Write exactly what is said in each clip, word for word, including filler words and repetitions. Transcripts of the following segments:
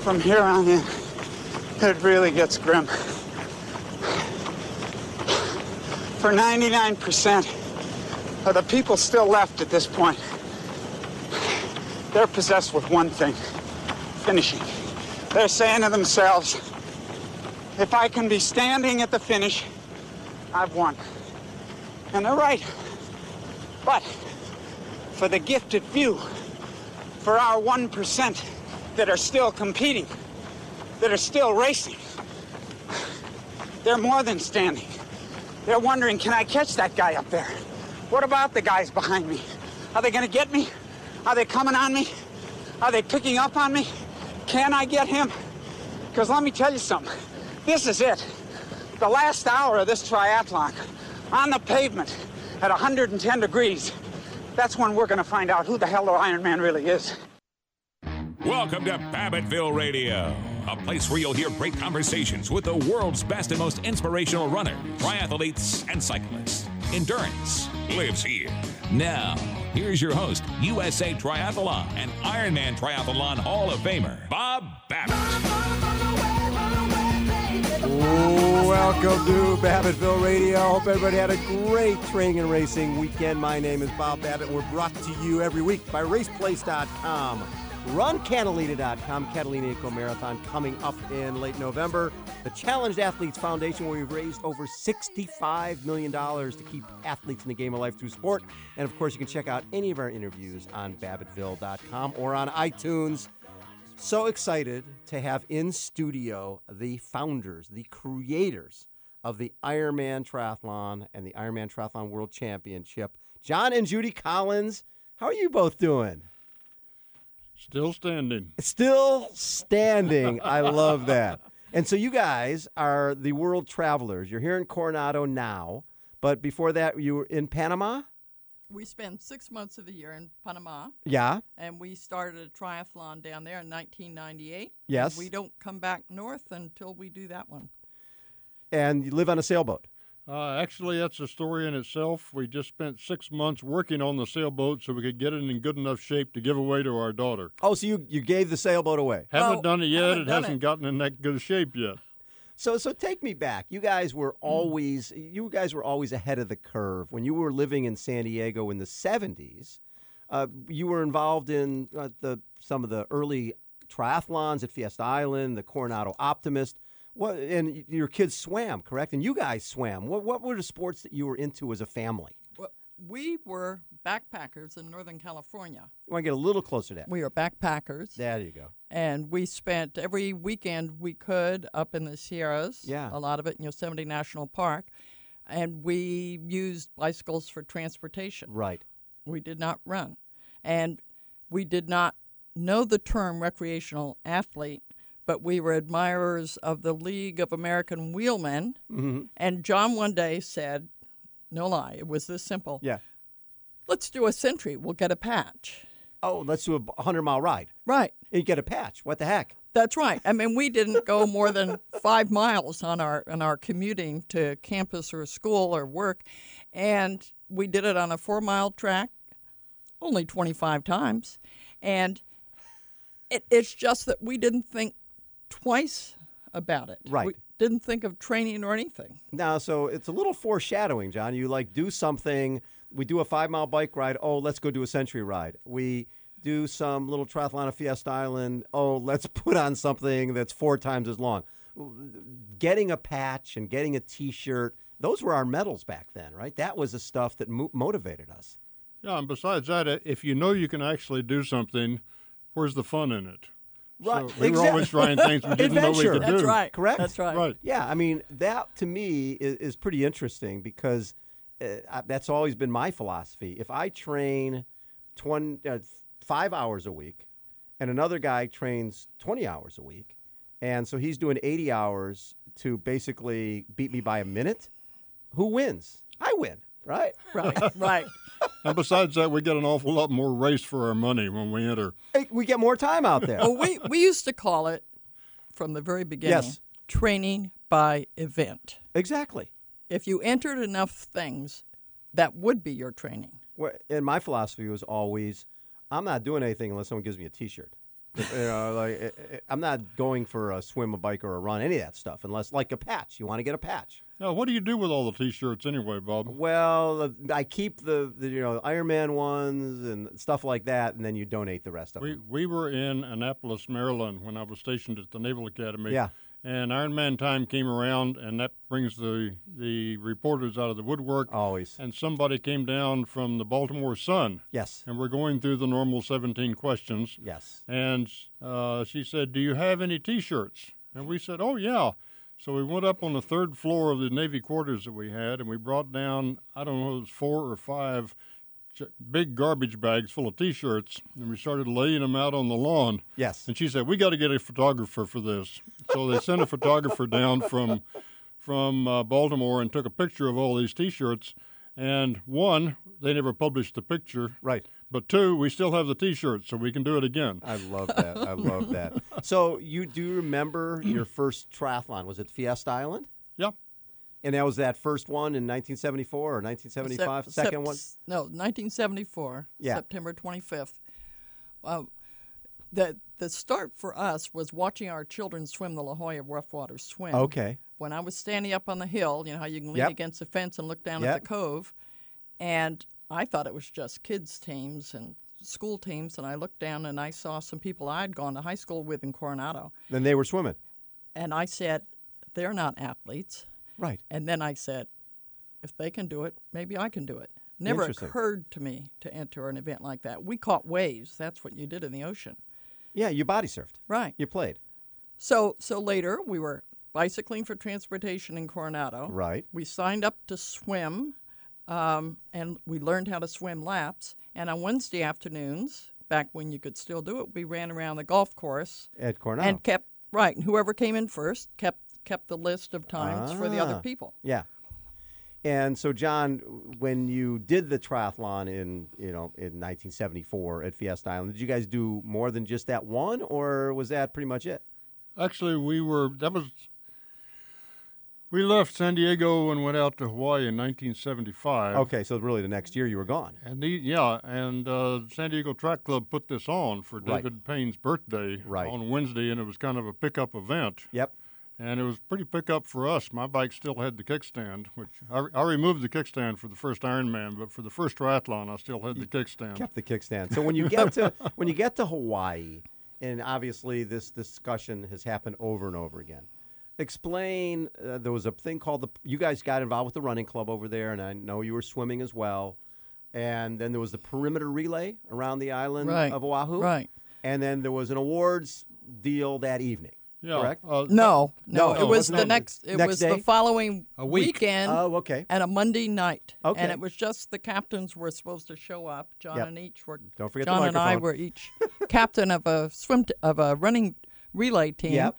from here on in, it really gets grim. For ninety-nine percent of the people still left at this point, they're possessed with one thing, finishing. They're saying to themselves, if I can be standing at the finish, I've won. And they're right. But for the gifted few, for our one percent that are still competing, that are still racing, they're more than standing. They're wondering, can I catch that guy up there? What about the guys behind me? Are they going to get me? Are they coming on me? Are they picking up on me? Can I get him? Because let me tell you something. This is it. The last hour of this triathlon, on the pavement at one hundred ten degrees, that's when we're going to find out who the hell the Ironman really is. Welcome to Babbittville Radio, a place where you'll hear great conversations with the world's best and most inspirational runners, triathletes, and cyclists. Endurance lives here. Now, here's your host, U S A Triathlon and Ironman Triathlon Hall of Famer, Bob Babbitt. Welcome to Babbittville Radio. Hope everybody had a great training and racing weekend. My name is Bob Babbitt. We're brought to you every week by raceplace dot com. Run Catalina dot com, Catalina Eco Marathon coming up in late November. The Challenged Athletes Foundation, where we've raised over sixty-five million dollars to keep athletes in the game of life through sport. And, of course, you can check out any of our interviews on Babbittville dot com or on iTunes. So excited to have in studio the founders, the creators of the Ironman Triathlon and the Ironman Triathlon World Championship, John and Judy Collins. How are you both doing? Still standing. Still standing. I love that. And so you guys are the world travelers. You're here in Coronado now, but before that you were in Panama? We spend six months of the year in Panama. Yeah. And we started a triathlon down there in nineteen ninety-eight. Yes. We don't come back north until we do that one. And you live on a sailboat? Uh, actually, that's a story in itself. We just spent six months working on the sailboat so we could get it in good enough shape to give away to our daughter. Oh, so you, you gave the sailboat away? Haven't Oh, done it yet. haven't It done hasn't it. gotten in that good shape yet. So so take me back. You guys were always you guys were always ahead of the curve. When you were living in San Diego in the seventies, uh, you were involved in uh, the some of the early triathlons at Fiesta Island, the Coronado Optimist. What and your kids swam, correct? And you guys swam. What what were the sports that you were into as a family? Well, we were backpackers in Northern California. You want to get a little closer to that? We were backpackers. There you go. And we spent every weekend we could up in the Sierras. Yeah. A lot of it in Yosemite National Park. And we used bicycles for transportation. Right. We did not run. And we did not know the term recreational athlete, but we were admirers of the League of American Wheelmen. Mm-hmm. And John one day said, no lie, it was this simple. Yeah. Let's do a century. We'll get a patch. Oh, let's do a hundred-mile ride. Right. And you get a patch. What the heck? That's right. I mean, we didn't go more than five miles on our on our commuting to campus or school or work, and we did it on a four-mile track, only twenty-five times, and it, it's just that we didn't think twice about it. Right. We didn't think of training or anything. Now, so it's a little foreshadowing, John. You like do something. We do a five-mile bike ride. Oh, let's go do a century ride. We do some little triathlon at Fiesta Island. Oh, let's put on something that's four times as long. Getting a patch and getting a T-shirt, those were our medals back then, right? That was the stuff that mo- motivated us. Yeah, and besides that, if you know you can actually do something, where's the fun in it? Right. So we were Exact- always trying things we didn't know we Adventure. could That's do. right. Correct? That's right. Right. Yeah, I mean, that to me is, is pretty interesting because uh, I, that's always been my philosophy. If I train twenty, uh, five hours a week and another guy trains twenty hours a week, and so he's doing eighty hours to basically beat me by a minute, who wins? I win, right? Right, right. And besides that, we get an awful lot more race for our money when we enter. Hey, we get more time out there. Well, we, we used to call it, from the very beginning, Yes. training by event. Exactly. If you entered enough things, that would be your training. Where- And my philosophy was always, I'm not doing anything unless someone gives me a T-shirt. You know, like it, it, I'm not going for a swim, a bike, or a run, any of that stuff, unless like a patch. You want to get a patch. Now, what do you do with all the T-shirts anyway, Bob? Well, uh, I keep the, the you know Ironman ones and stuff like that, and then you donate the rest of We them. we were in Annapolis, Maryland, when I was stationed at the Naval Academy. Yeah. And Ironman time came around, and that brings the the reporters out of the woodwork. Always. And somebody came down from the Baltimore Sun, Yes. and we're going through the normal seventeen questions. Yes. And uh, she said, "Do you have any T-shirts?" And we said, "Oh yeah." So we went up on the third floor of the Navy quarters that we had, and we brought down, I don't know, it was four or five ch- big garbage bags full of T-shirts, and we started laying them out on the lawn. Yes. And she said, "We got to get a photographer for this." So they sent a photographer down from from uh, Baltimore and took a picture of all these T-shirts. And one, they never published the picture. Right. But two, we still have the T-shirts, so we can do it again. I love that. I love that. So you do remember your first triathlon? Was it Fiesta Island? Yep. And that was that first one in nineteen seventy-four or nineteen seventy-five? Sep- Second sep- one? No, nineteen seventy-four, Yeah. September twenty-fifth. Uh, the the start for us was watching our children swim the La Jolla Rough Water Swim. Okay. When I was standing up on the hill, you know how you can lean Yep. against the fence and look down Yep. at the cove, and I thought it was just kids' teams and school teams, and I looked down and I saw some people I'd gone to high school with in Coronado, Then they were swimming. and I said, they're not athletes. Right. And then I said, if they can do it, maybe I can do it. Never Interesting. occurred to me to enter an event like that. We caught waves. That's what you did in the ocean. Yeah, you body surfed. Right. You played. So so later we were bicycling for transportation in Coronado. Right. We signed up to swim, um, and we learned how to swim laps. And on Wednesday afternoons, back when you could still do it, we ran around the golf course At Coronado. and kept right. And whoever came in first kept kept the list of times for the other Ah. people. Yeah. And so, John, when you did the triathlon in, you know, in nineteen seventy-four at Fiesta Island, did you guys do more than just that one, or was that pretty much it? Actually, we were, that was, we left San Diego and went out to Hawaii in nineteen seventy-five. Okay, so really the next year you were gone. And the, yeah, and uh, San Diego Track Club put this on for Right. David Payne's birthday Right. on Wednesday, and it was kind of a pickup event. Yep. And it was pretty pickup for us. My bike still had the kickstand, which I, I removed the kickstand for the first Ironman, but for the first triathlon, I still had the kickstand. Kept the kickstand. So when you get to when you get to Hawaii, and obviously this discussion has happened over and over again. Explain. Uh, there was a thing called the. You guys got involved with the running club over there, and I know you were swimming as well. And then there was the perimeter relay around the island Right. of Oahu. Right. And then there was an awards deal that evening. Yeah. Correct? uh, No, No, no, it it was wasn't the on- next. It next was day? the following A week. weekend Oh, okay. and a Monday night. Okay. And it was just the captains were supposed to show up. John Yep. and each were. Don't forget the John and I microphone. were each captain of a swim t- of a running relay team. Yep.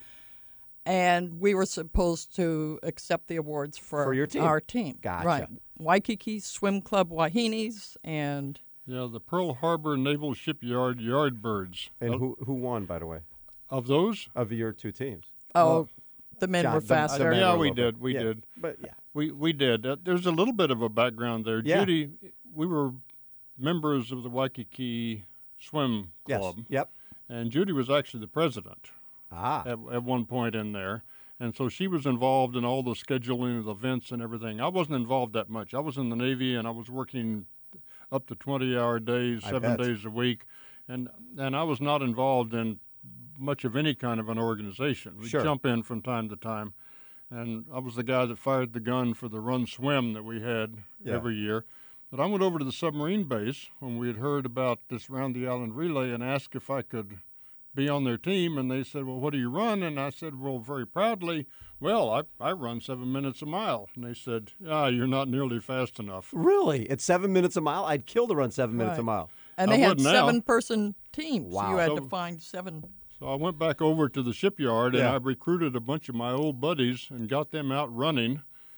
And we were supposed to accept the awards for, For your team. our team. Gotcha. Right. Waikiki Swim Club Wahinis and Yeah, the Pearl Harbor Naval Shipyard Yardbirds. And Uh, who who won, by the way, Of those? of your two teams? oh, the men John- were the- faster. the men Yeah, were a we little bit. did, we Yeah, did. But yeah. We we did. Uh, there's a little bit of a background there. Yeah. Judy, we were members of the Waikiki Swim Yes. Club, Yep. and Judy was actually the president Ah. at, at one point in there. And so she was involved in all the scheduling of the events and everything. I wasn't involved that much. I was in the Navy, and I was working up to twenty-hour days, I seven bet. days a week, and and I was not involved in much of any kind of an organization. We Sure. jump in from time to time, and I was the guy that fired the gun for the run swim that we had Yeah. every year. But I went over to the submarine base when we had heard about this round the island relay and asked if I could be on their team, and they said, "Well, what do you run?" And I said, "Well, very proudly, well, I, I run seven minutes a mile." And they said, "Ah, you're not nearly fast enough." Really? At seven minutes a mile? I'd kill to run seven minutes a Right. mile. And I they had would now. seven person teams. Wow. So you had to So- find seven. So I went back over to the shipyard, and Yeah. I recruited a bunch of my old buddies and got them out running.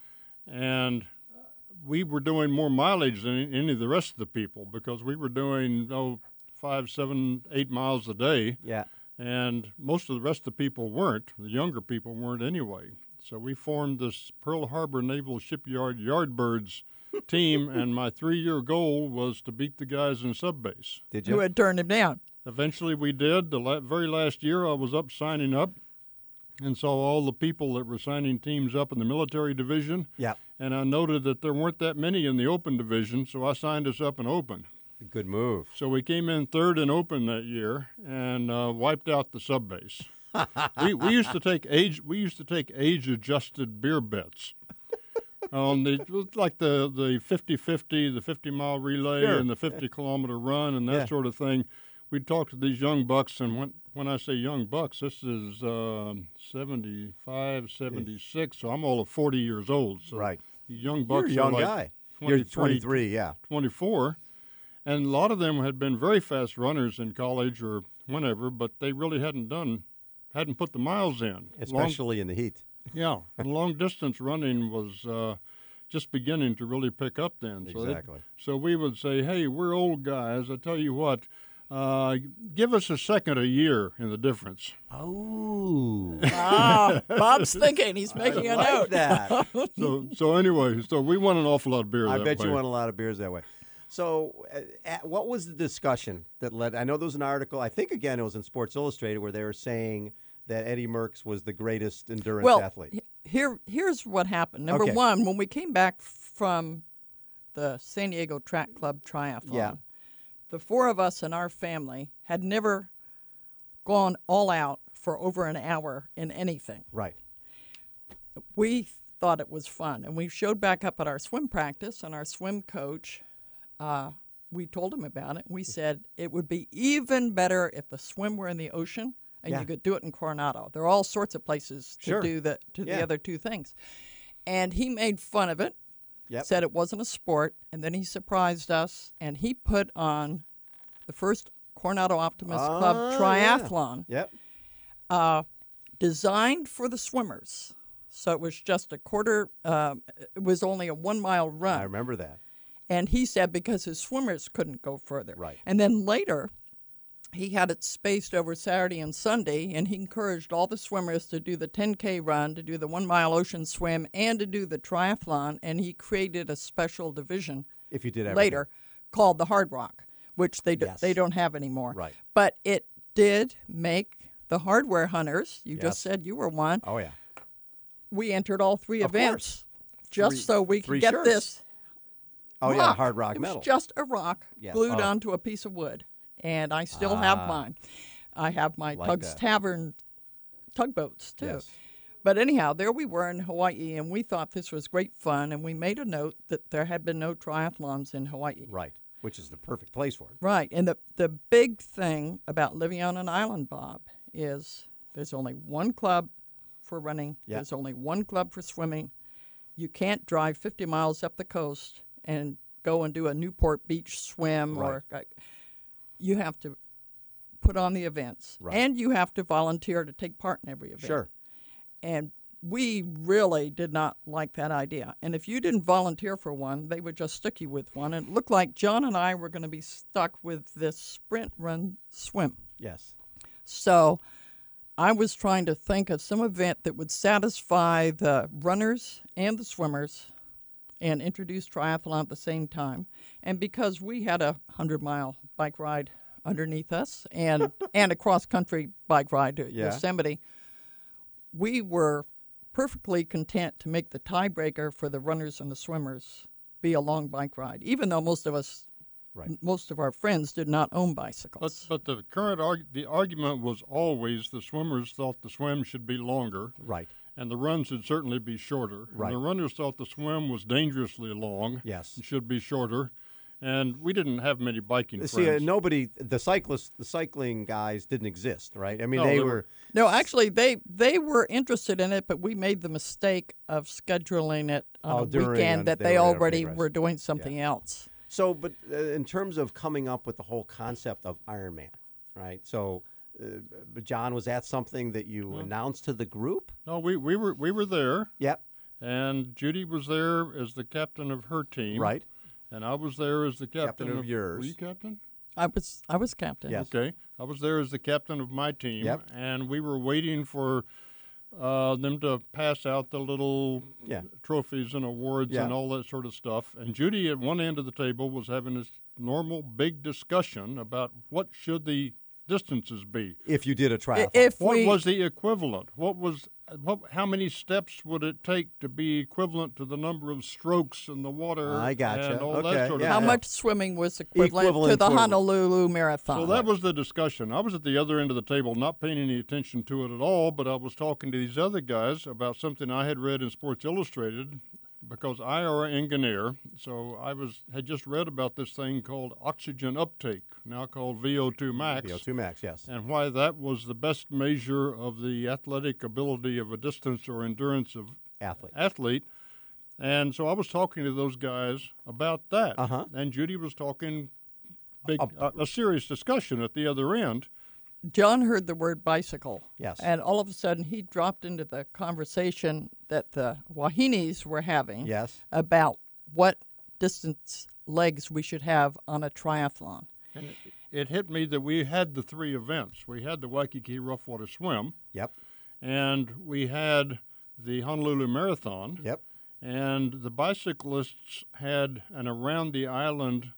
And we were doing more mileage than any of the rest of the people because we were doing, oh, five, seven, eight miles a day. Yeah. And most of the rest of the people weren't. The younger people weren't anyway. So we formed this Pearl Harbor Naval Shipyard Yardbirds team, and my three-year goal was to beat the guys in subbase. Did Who you? had turned him down. Eventually we did. The la- very last year I was up signing up and saw all the people that were signing teams up in the military division. Yeah. And I noted that there weren't that many in the open division, so I signed us up in open. Good move. So we came in third in open that year and uh, wiped out the sub base. we, we used to take age we used to take age adjusted beer bets on the like the the fifty fifty, the fifty mile relay Sure. and the fifty kilometer run and that Yeah. sort of thing. We'd talk to these young bucks, and when when I say young bucks, this is um, seventy-five, seventy-six, so I'm all of forty years old. So Right. these young You're bucks a young are like guy. You're twenty-three, twenty-three, yeah. twenty-four, and a lot of them had been very fast runners in college or whenever, but they really hadn't done, hadn't put the miles in. Long, Especially in the heat. yeah, and long distance running was uh, just beginning to really pick up then. So it- Exactly. so we would say, hey, we're old guys. I tell you what, uh, give us a second a year in the difference. Oh. Ah, Bob's thinking. He's making a like note. that. So so anyway, so we won an awful lot of beer I that bet way. you won a lot of beers that way. So, uh, at, what was the discussion that led? I know there was an article. I think again it was in Sports Illustrated where they were saying that Eddie Merckx was the greatest endurance Well, athlete. he- here here's what happened. Number Okay. one, when we came back from the San Diego Track Club Triathlon, Yeah. the four of us in our family had never gone all out for over an hour in anything. Right. We thought it was fun, and we showed back up at our swim practice, and our swim coach, uh, we told him about it. We said it would be even better if the swim were in the ocean, and Yeah. you could do it in Coronado. There are all sorts of places to Sure. do the to Yeah. the other two things, and he made fun of it. Yep. Said it wasn't a sport, and then he surprised us, and he put on the first Coronado Optimist Ah, Club yeah. triathlon Yep. uh, designed for the swimmers. So it was just a quarter, um, it was only a one mile run. I remember that. And he said because his swimmers couldn't go further. Right. And then later, he had it spaced over Saturday and Sunday, and he encouraged all the swimmers to do the ten K run, to do the one mile ocean swim, and to do the triathlon. And he created a special division If you did everything. later called the Hard Rock, which they do, Yes. they don't have anymore. Right. But it did make the hardware hunters. You Yes. just said you were one. Oh yeah. We entered all three Of events just Three- so we three could get shirts. this. Oh yeah. rock. Hard rock It metal. was just a rock Yeah. glued Oh. onto a piece of wood, and I still have Ah. mine. I have my Like Tug's that. Tavern tugboats too. Yes. But anyhow, there we were in Hawaii, and we thought this was great fun, and we made a note that there had been no triathlons in Hawaii. Right. Which is the perfect place for it. Right, and the the big thing about living on an island, Bob, is there's only one club for running. Yeah. There's only one club for swimming. You can't drive fifty miles up the coast and go and do a Newport Beach swim, or uh, you have to put on the events, Right. and you have to volunteer to take part in every event. Sure. And we really did not like that idea. And if you didn't volunteer for one, they would just stick you with one. And it looked like John and I were going to be stuck with this sprint, run, swim. Yes. So I was trying to think of some event that would satisfy the runners and the swimmers and introduce triathlon at the same time. And because we had a hundred-mile bike ride underneath us and, and a cross-country bike ride to Yeah. Yosemite, we were perfectly content to make the tiebreaker for the runners and the swimmers be a long bike ride, even though most of us, Right. m- most of our friends did not own But, bicycles. but the current arg- the argument was always the swimmers thought the swim should be longer, Right. and the run should certainly be shorter. Right. And the runners thought the swim was dangerously long. Yes. and should be shorter. And we didn't have many biking See, uh, friends. nobody, the cyclists, the cycling guys didn't exist, right? I mean, No, they they were, were- No, actually, they they were interested in it, but we made the mistake of scheduling it on Oh, a during, weekend um, that they they, were at a already progress. were doing something else. So, but uh, in terms of coming up with the whole concept of Ironman, right? So, uh, but John, was that something that you announced to the group? No, we, we were we were there, Yep. and Judy was there as the captain of her team. Right. And I was there as the captain, Captain of yours. Were you captain? I was I was captain. Yes. Okay. I was there as the captain of my team, Yep. and we were waiting for uh, them to pass out the little Yeah. trophies and awards Yeah. and all that sort of stuff. And Judy at one end of the table was having this normal big discussion about what should the distances be? If you did a triathlon. If What we, was the equivalent? What was what? How many steps would it take to be equivalent to the number of strokes in the water? I gotcha. And all Okay, that sort yeah. of how stuff? much swimming was equivalent, Equivalent to the to a- Honolulu Marathon? So that was the discussion. I was at the other end of the table, not paying any attention to it at all, but I was talking to these other guys about something I had read in Sports Illustrated, because I are an engineer. So I was had just read about this thing called oxygen uptake, now called V O two max. V O two max, yes. And why that was the best measure of the athletic ability of a distance or endurance of Athlete. athlete. And so I was talking to those guys about that. Uh-huh. And Judy was talking big, uh, a serious discussion at the other end. John heard the word bicycle. Yes. And all of a sudden, he dropped into the conversation that the Wahinis were having Yes. about what distance legs we should have on a triathlon. And it, it hit me that we had the three events. We had the Waikiki Rough Water Swim, Yep. and we had the Honolulu Marathon, Yep. and the bicyclists had an around the island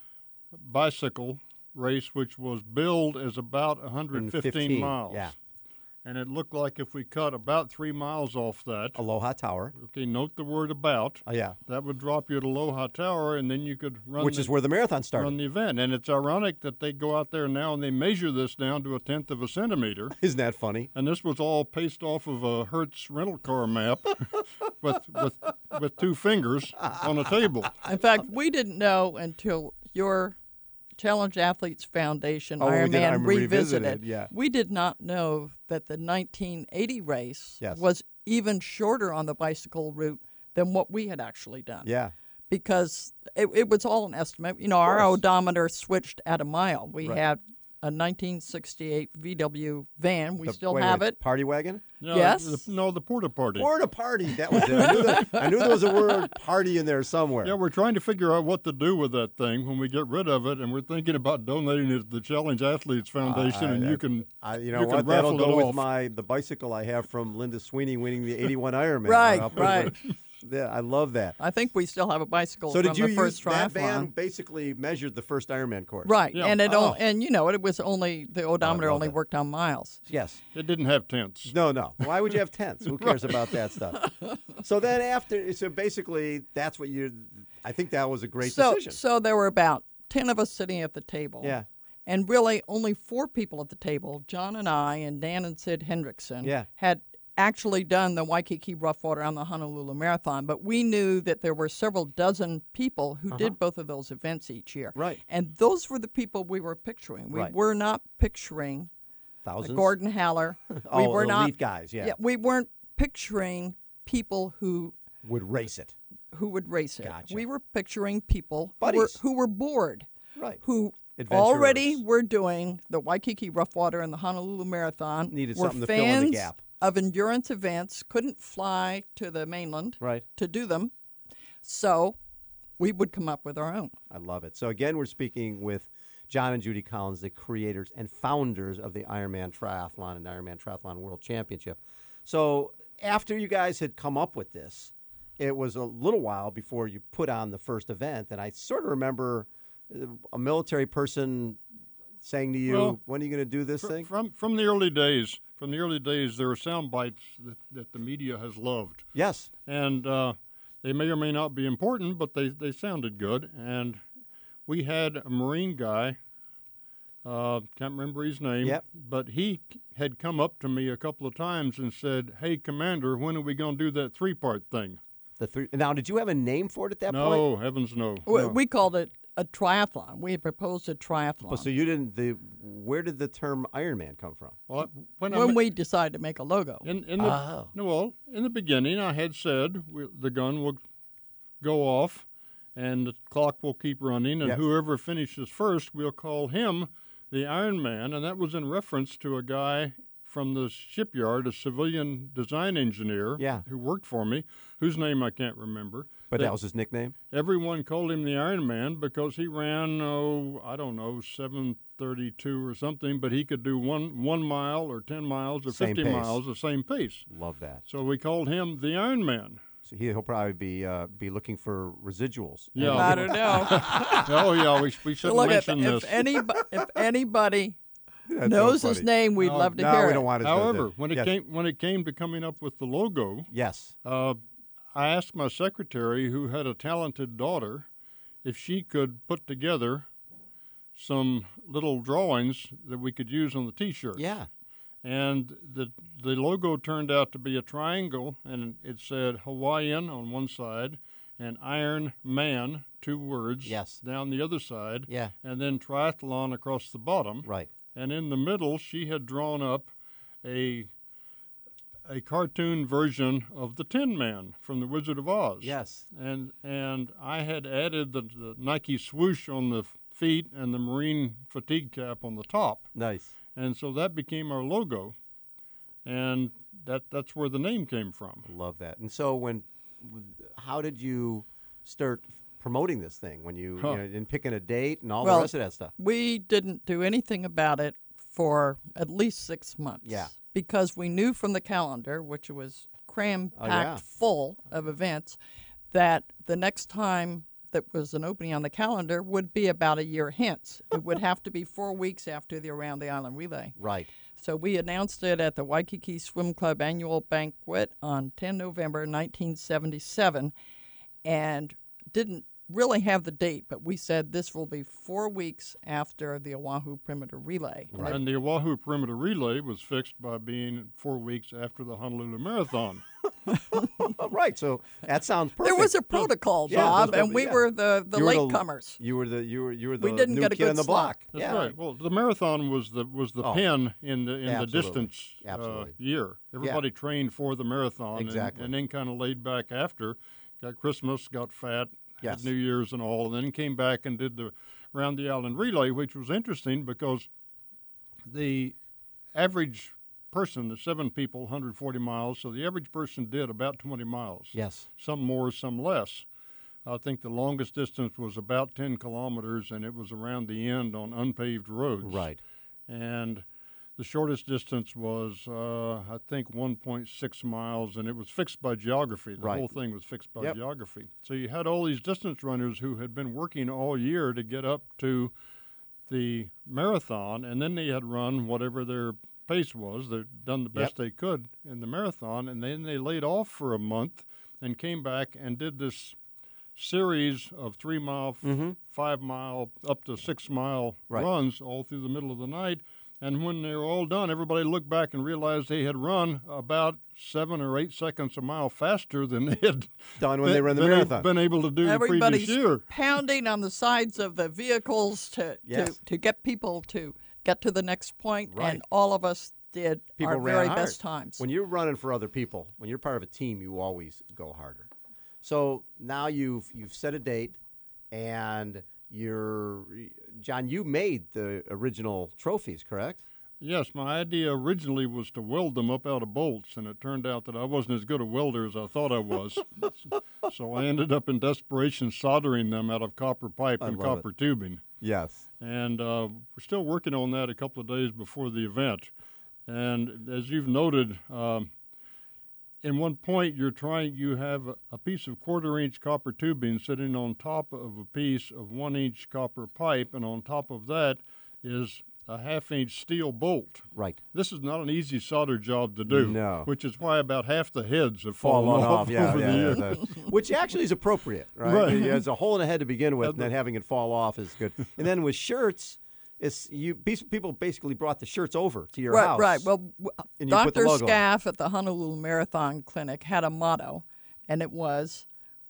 bicycle race, which was billed as about one hundred fifteen miles. Yeah. And it looked like if we cut about three miles off that, Aloha Tower. okay, note the word about, Oh, yeah. that would drop you at Aloha Tower, and then you could run Which the, is where the marathon started. run the event. And it's ironic that they go out there now and they measure this down to a tenth of a centimeter. Isn't that funny? And this was all pasted off of a Hertz rental car map with, with, with two fingers on a table. In fact, we didn't know until your Challenge Athletes Foundation Oh, we did Ironman Ironman Revisited. Revisited, yeah. We did not know that the nineteen eighty race Yes. was even shorter on the bicycle route than what we had actually done. Yeah. Because it, it was all an estimate. You know, our course. odometer switched at a mile. We Right. had a nineteen sixty-eight V W van. We The- still wait, have wait, it. Party wagon? No, Yes. The, no, the porta party. Porta party. That was it. I knew, that, I knew there was a word party in there somewhere. Yeah, we're trying to figure out what to do with that thing when we get rid of it, and we're thinking about donating it to the Challenge Athletes Foundation, I- and I- you can, I, you know you can what? That'll raffle go it with off. my the bicycle I have from Linda Sweeney winning the eighty-one Ironman. Right, I'll put it right. with- Yeah, I love that. I think we still have a bicycle So from did you the first use that triathlon. van? Basically measured the first Ironman course. Right, Yeah. and it Oh. o- and you know it was only the odometer love only that. worked on miles. Yes. it didn't have tents. No, no. Why would you have tents? Who cares about that stuff? So then after, so basically that's what you. I think that was a great so decision. so there were about ten of us sitting at the table. Yeah. And really only four people at the table, John and I and Dan and Sid Hendrickson, Yeah. had actually done the Waikiki Rough Water and the Honolulu Marathon, but we knew that there were several dozen people who did both of those events each year. Uh-huh. Right. And those were the people we were picturing. We Right. were not picturing Thousands. Gordon Haller. Oh, we were elite not guys, yeah. Yeah, we weren't picturing people who Would race it. who would race it. Gotcha. We were picturing people who were, Buddies. who were bored, Right. who Adventurers. already were doing the Waikiki Rough Water and the Honolulu Marathon. Needed were something to fill in the fans gap. of endurance events, couldn't fly to the mainland Right. to do them, so we would come up with our own. I love it. So again, we're speaking with John and Judy Collins, the creators and founders of the Ironman Triathlon and Ironman Triathlon World Championship. So after you guys had come up with this, it was a little while before you put on the first event, and I sort of remember uh, a military person saying to you, Well, "When are you going to do this Fr- thing?" From from the early days, from the early days, there are sound bites that, that the media has loved, Yes. and uh, they may or may not be important, but they, they sounded good. And we had a Marine guy, uh, can't remember his name, Yep. but he c- had come up to me a couple of times and said, "Hey, Commander, when are we going to do that three-part thing?" The three. Now, did you have a name for it at that no, point? heavens no. We, no. we called it a triathlon. We had proposed a triathlon Oh, so you didn't. The where did the term Ironman come from? Well, when I when ma- we decided to make a logo. In, in the, Oh. no, well, in the beginning, I had said we, the gun will go off and the clock will keep running, and Yep. whoever finishes first, we'll call him the Iron Man. And that was in reference to a guy from the shipyard, a civilian design engineer Yeah. who worked for me, whose name I can't remember. But that was his nickname. Everyone called him the Iron Man because he ran, oh, I don't know, seven thirty-two or something, but he could do one one mile or ten miles or Same fifty pace. miles the same pace. Love that. So we called him the Iron Man. So he, he'll probably be uh, be looking for residuals. Yeah. I don't know. Oh, yeah, we, we shouldn't Look, if, mention if, this. anybo- if anybody That's knows so his funny. name, we'd No, love to no, hear we it. don't want his However, name. when it yes. came when it came to coming up with the logo, Yes. uh, I asked my secretary, who had a talented daughter, if she could put together some little drawings that we could use on the T-shirts. Yeah. And the the logo turned out to be a triangle, and it said Hawaiian on one side and Iron Man, two words, Yes. down the other side, Yeah. and then triathlon across the bottom. Right. And in the middle, she had drawn up a a cartoon version of the Tin Man from The Wizard of Oz. Yes. And and I had added the, the Nike swoosh on the feet and the Marine fatigue cap on the top. Nice. And so that became our logo, and that that's where the name came from. Love that. And so when, how did you start promoting this thing? When you, Huh. you know, and picking a date and all Well, the rest of that stuff? We didn't do anything about it for at least six months. Yeah. Because we knew from the calendar, which was cram-packed Oh, yeah. full of events, that the next time that was an opening on the calendar would be about a year hence. It would have to be four weeks after the Around the Island Relay. Right. So we announced it at the Waikiki Swim Club annual banquet on the tenth of November nineteen seventy-seven, and didn't really have the date, but we said this will be four weeks after the Oahu Perimeter Relay. And And the Oahu Perimeter Relay was fixed by being four weeks after the Honolulu Marathon. Oh, right. So that sounds perfect. there was a protocol, Yeah, Bob, there's and we yeah. were the, the You were the- latecomers. You were the you were you were the We didn't new get a kid good on the slot. block. That's yeah. right. Well, the marathon was the was the Oh. pin in the in the Absolutely. distance uh, Absolutely. year. Everybody trained for the marathon, Exactly. and, and then kind of laid back after. Got Christmas, got fat, Yes. had New Year's and all, and then came back and did the Round the Island Relay, which was interesting because the average person, the seven people, one hundred forty miles, so the average person did about twenty miles. Yes. Some more, some less. I think the longest distance was about ten kilometers, and it was around the end on unpaved roads. Right. And the shortest distance was, uh, I think, one point six miles, and it was fixed by geography. The Right. whole thing was fixed by Yep. geography. So you had all these distance runners who had been working all year to get up to the marathon, and then they had run whatever their pace was. They'd done the best Yep. they could in the marathon, and then they laid off for a month and came back and did this series of three mile, f- Mm-hmm. five mile, up to six mile Right. runs all through the middle of the night. And when they were all done, everybody looked back and realized they had run about seven or eight seconds a mile faster than they had Done when been, they ran the been, marathon. been able to do the Everybody's previous year. pounding on the sides of the vehicles to, Yes. to, to get people to get to the next point, Right. and all of us did People our ran very hard. best times. When you're running for other people, when you're part of a team, you always go harder. So now you've you've set a date, and you're John. You made the original trophies, correct? Yes, my idea originally was to weld them up out of bolts, and it turned out that I wasn't as good a welder as I thought I was. So I ended up in desperation soldering them out of copper pipe I and love copper tubing. Yes. And uh, we're still working on that a couple of days before the event. And as you've noted, um, in one point you're trying, you have a, a piece of quarter-inch copper tubing sitting on top of a piece of one-inch copper pipe, and on top of that is a half-inch steel bolt. Right. This is not an easy solder job to do, No. which is why about half the heads have fallen, Falling off, off, yeah, over yeah, the yeah, years. that- which actually is appropriate, right? Right. There's a hole in the head to begin with, and then having it fall off is good. And then with shirts, it's you. People basically brought the shirts over to your right, house. right. Well, w- And you put the Doctor logo on. Scaff at the Honolulu Marathon Clinic had a motto, and it was,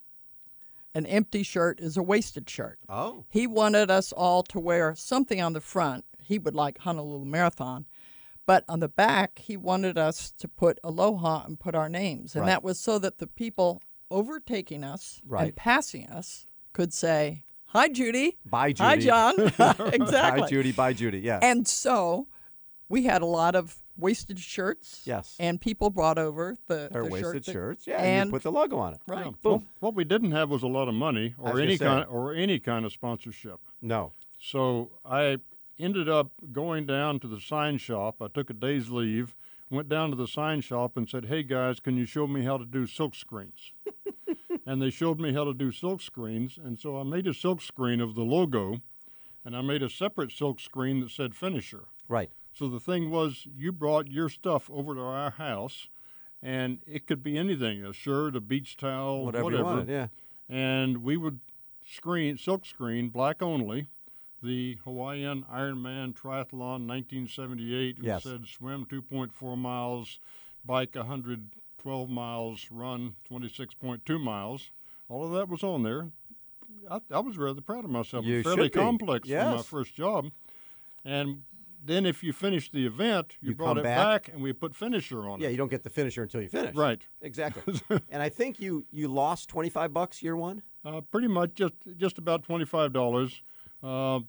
"An empty shirt is a wasted shirt." Oh, He wanted us all to wear something on the front. He would like Honolulu Marathon. But on the back, he wanted us to put aloha and put our names. And Right. that was so that the people overtaking us Right. and passing us could say, "Hi, Judy." bye, Judy. "Hi, John." Exactly. Bye, Judy. Bye, Judy. Yeah. And so we had a lot of wasted shirts. Yes. And people brought over the, Or the wasted shirt that- shirts. Yeah. And, you put the logo on it. right. Yeah. Boom. Well, what we didn't have was a lot of money I was or gonna any say. kind or any kind of sponsorship. No. So I ended up going down to the sign shop. I took a day's leave, went down to the sign shop and said, "Hey guys, can you show me how to do silk screens?" And they showed me how to do silk screens, and so I made a silk screen of the logo, and I made a separate silk screen that said finisher. Right. So the thing was, you brought your stuff over to our house, and it could be anything, a shirt, a beach towel, Whatever, whatever. you wanted, yeah. And we would screen, silk screen, black only, the Hawaiian Ironman Triathlon nineteen seventy-eight, who Yes. said swim two point four miles, bike one hundred twelve miles, run twenty-six point two miles. All of that was on there. I, I was rather proud of myself. You It was fairly should be. complex for my Yes. first job. And then if you finished the event, you, You brought come it back. back, and we put finisher on Yeah, it. you don't get the finisher until you finish. Right. Exactly. And I think you you lost twenty-five bucks year one. Uh, pretty much just just about twenty-five dollars, uh,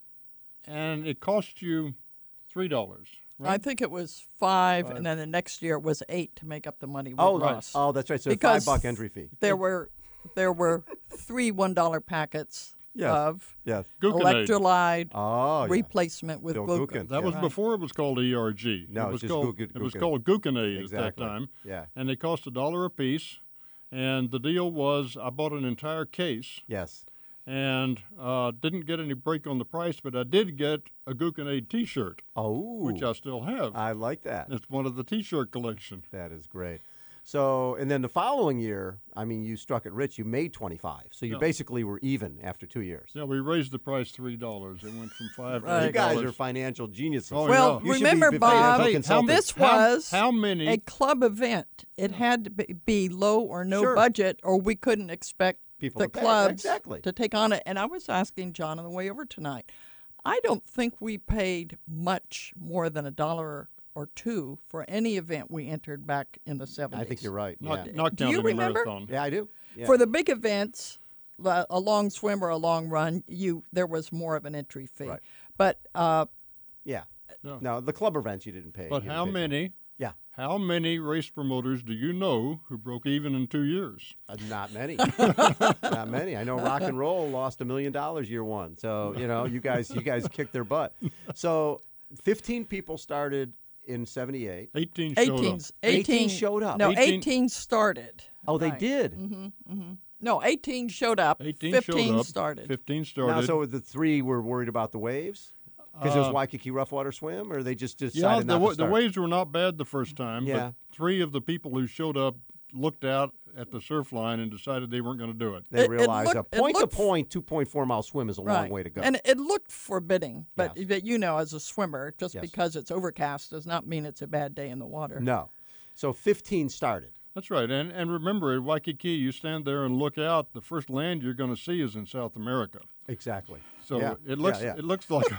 and it cost you three dollars. Right? I think it was five, Five. and then the next year it was eight to make up the money we Oh, lost. oh, that's right. So Because five buck entry fee. There were there were three one dollar packets Yes. of Yes. Gluconade. electrolyte Oh, yeah. replacement with Bill glucon. Glucan. That was Right. before it was called E R G. No, it it's was just called Glucan- it was Glucanade. called Gluconade Exactly. at that time. Yeah. And they cost a dollar a piece. And the deal was, I bought an entire case Yes. and uh, didn't get any break on the price, but I did get a Gluconade T-shirt, Oh, which I still have. I like that. It's one of the T-shirt collection. That is great. So, and then the following year, I mean, you struck it rich. You made twenty-five. So you Yeah. basically were even after two years. Yeah, we raised the price three dollars. It went from five Right. to You eight guys dollars. are financial geniuses. Oh, Well, yeah. You should remember, be Bob, financial consultants. this How- was how many- a club event. It had to be- be low or no Sure. budget, or we couldn't expect People the to pay. clubs Exactly. to take on it. And I was asking John on the way over tonight. I don't think we paid much more than a dollar or two for any event we entered back in the seventies. I think you're right. Not, yeah. not Do you counting the remember? marathon. yeah, I do. Yeah. For the big events, la- a long swim or a long run, you there was more of an entry fee. Right. But uh, yeah. Yeah. No, the club events you didn't pay. But you how didn't pay for. many? Yeah. How many race promoters do you know who broke even in two years? Uh, not many. Not many. I know rock and roll lost a million dollars year one. So, you know, you guys you guys kicked their butt. So fifteen people started in seventy-eight. eighteen showed up. eighteen, eighteen showed up. No, eighteen eighteen started. Oh, they Right. did. No, eighteen showed up. eighteen fifteen showed up. started. fifteen Now, started. so the three were worried about the waves because it was Uh, Waikiki rough water swim, or they just decided yeah, not the, to wa- the start? waves were not bad the first time, Yeah. but three of the people who showed up looked out at the surf line and decided they weren't going to do it. They It- it realized looked- a it point to looked- point, two point four mile swim is a long Right. way to go. And it looked forbidding, but, Yes. but you know, as a swimmer, just Yes. because it's overcast does not mean it's a bad day in the water. no, so fifteen started. That's right. And and remember, at Waikiki, you stand there and look out. The first land you're going to see is in South America. Exactly. So Yeah. it looks Yeah, yeah. it looks like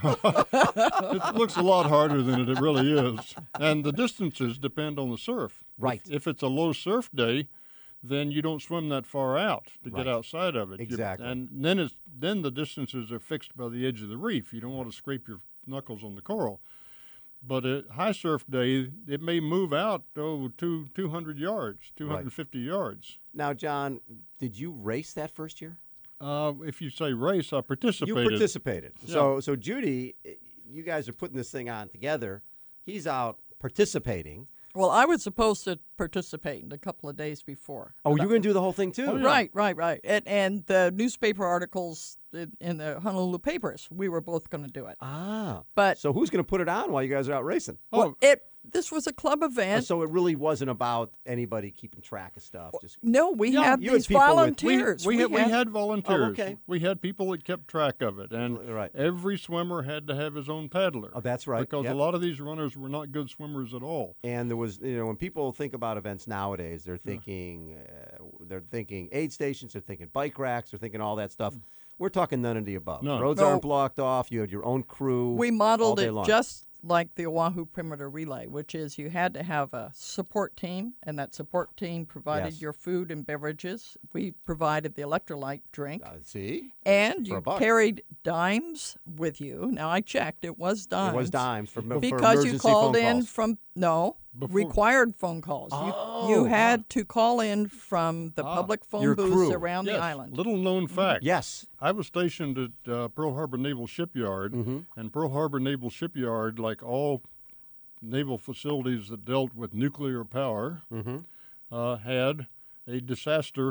it looks a lot harder than it really is. And the distances depend on the surf. Right. If, if it's a low surf day, then you don't swim that far out to Right. get outside of it. You- Exactly. and then it's then the distances are fixed by the edge of the reef. You don't want to scrape your knuckles on the coral. But at high surf day, it may move out oh, two, two hundred yards, two hundred fifty yards. Now, John, did you race that first year? Uh, if you say race, I participated. You participated. So, so Judy, eh, you guys are putting this thing on together. He's out participating. Well, I was supposed to participate in a couple of days before. Oh, But you're going to do the whole thing too? Oh, yeah. Right, right, right. And, and the newspaper articles in, in the Honolulu papers, we were both going to do it. Ah. But So who's going to put it on while you guys are out racing? well, it this was a club Oh, event. so it really wasn't about anybody keeping track of stuff. Just no, we Yeah, had you had these people with- we- volunteers. We, had, we had volunteers. Oh, okay. We had people that kept track of it, and Right. every swimmer had to have his own paddler. Oh, that's right. Because Yep. a lot of these runners were not good swimmers at all. And there was, you know, when people think about events nowadays, they're thinking, uh, they're thinking aid stations, they're thinking bike racks, they're thinking all that stuff. We're talking none of the above. No. Roads No. aren't blocked off. You had your own crew. We all modeled day it long. just like the Oahu Perimeter Relay, which is you had to have a support team, and that support team provided Yes. your food and beverages. We provided the electrolyte drink, Uh, see, and for a you buck. carried dimes with you. Now I checked; it was dimes. it was dimes for, for because you emergency called phone in calls. from no Before- required phone calls. Oh, you you had to call in from the public phone Your booths crew. around Yes, the island. little known fact. Yes. I was stationed at uh, Pearl Harbor Naval Shipyard, Mm-hmm. and Pearl Harbor Naval Shipyard, like all naval facilities that dealt with nuclear power, Mm-hmm. uh, had a disaster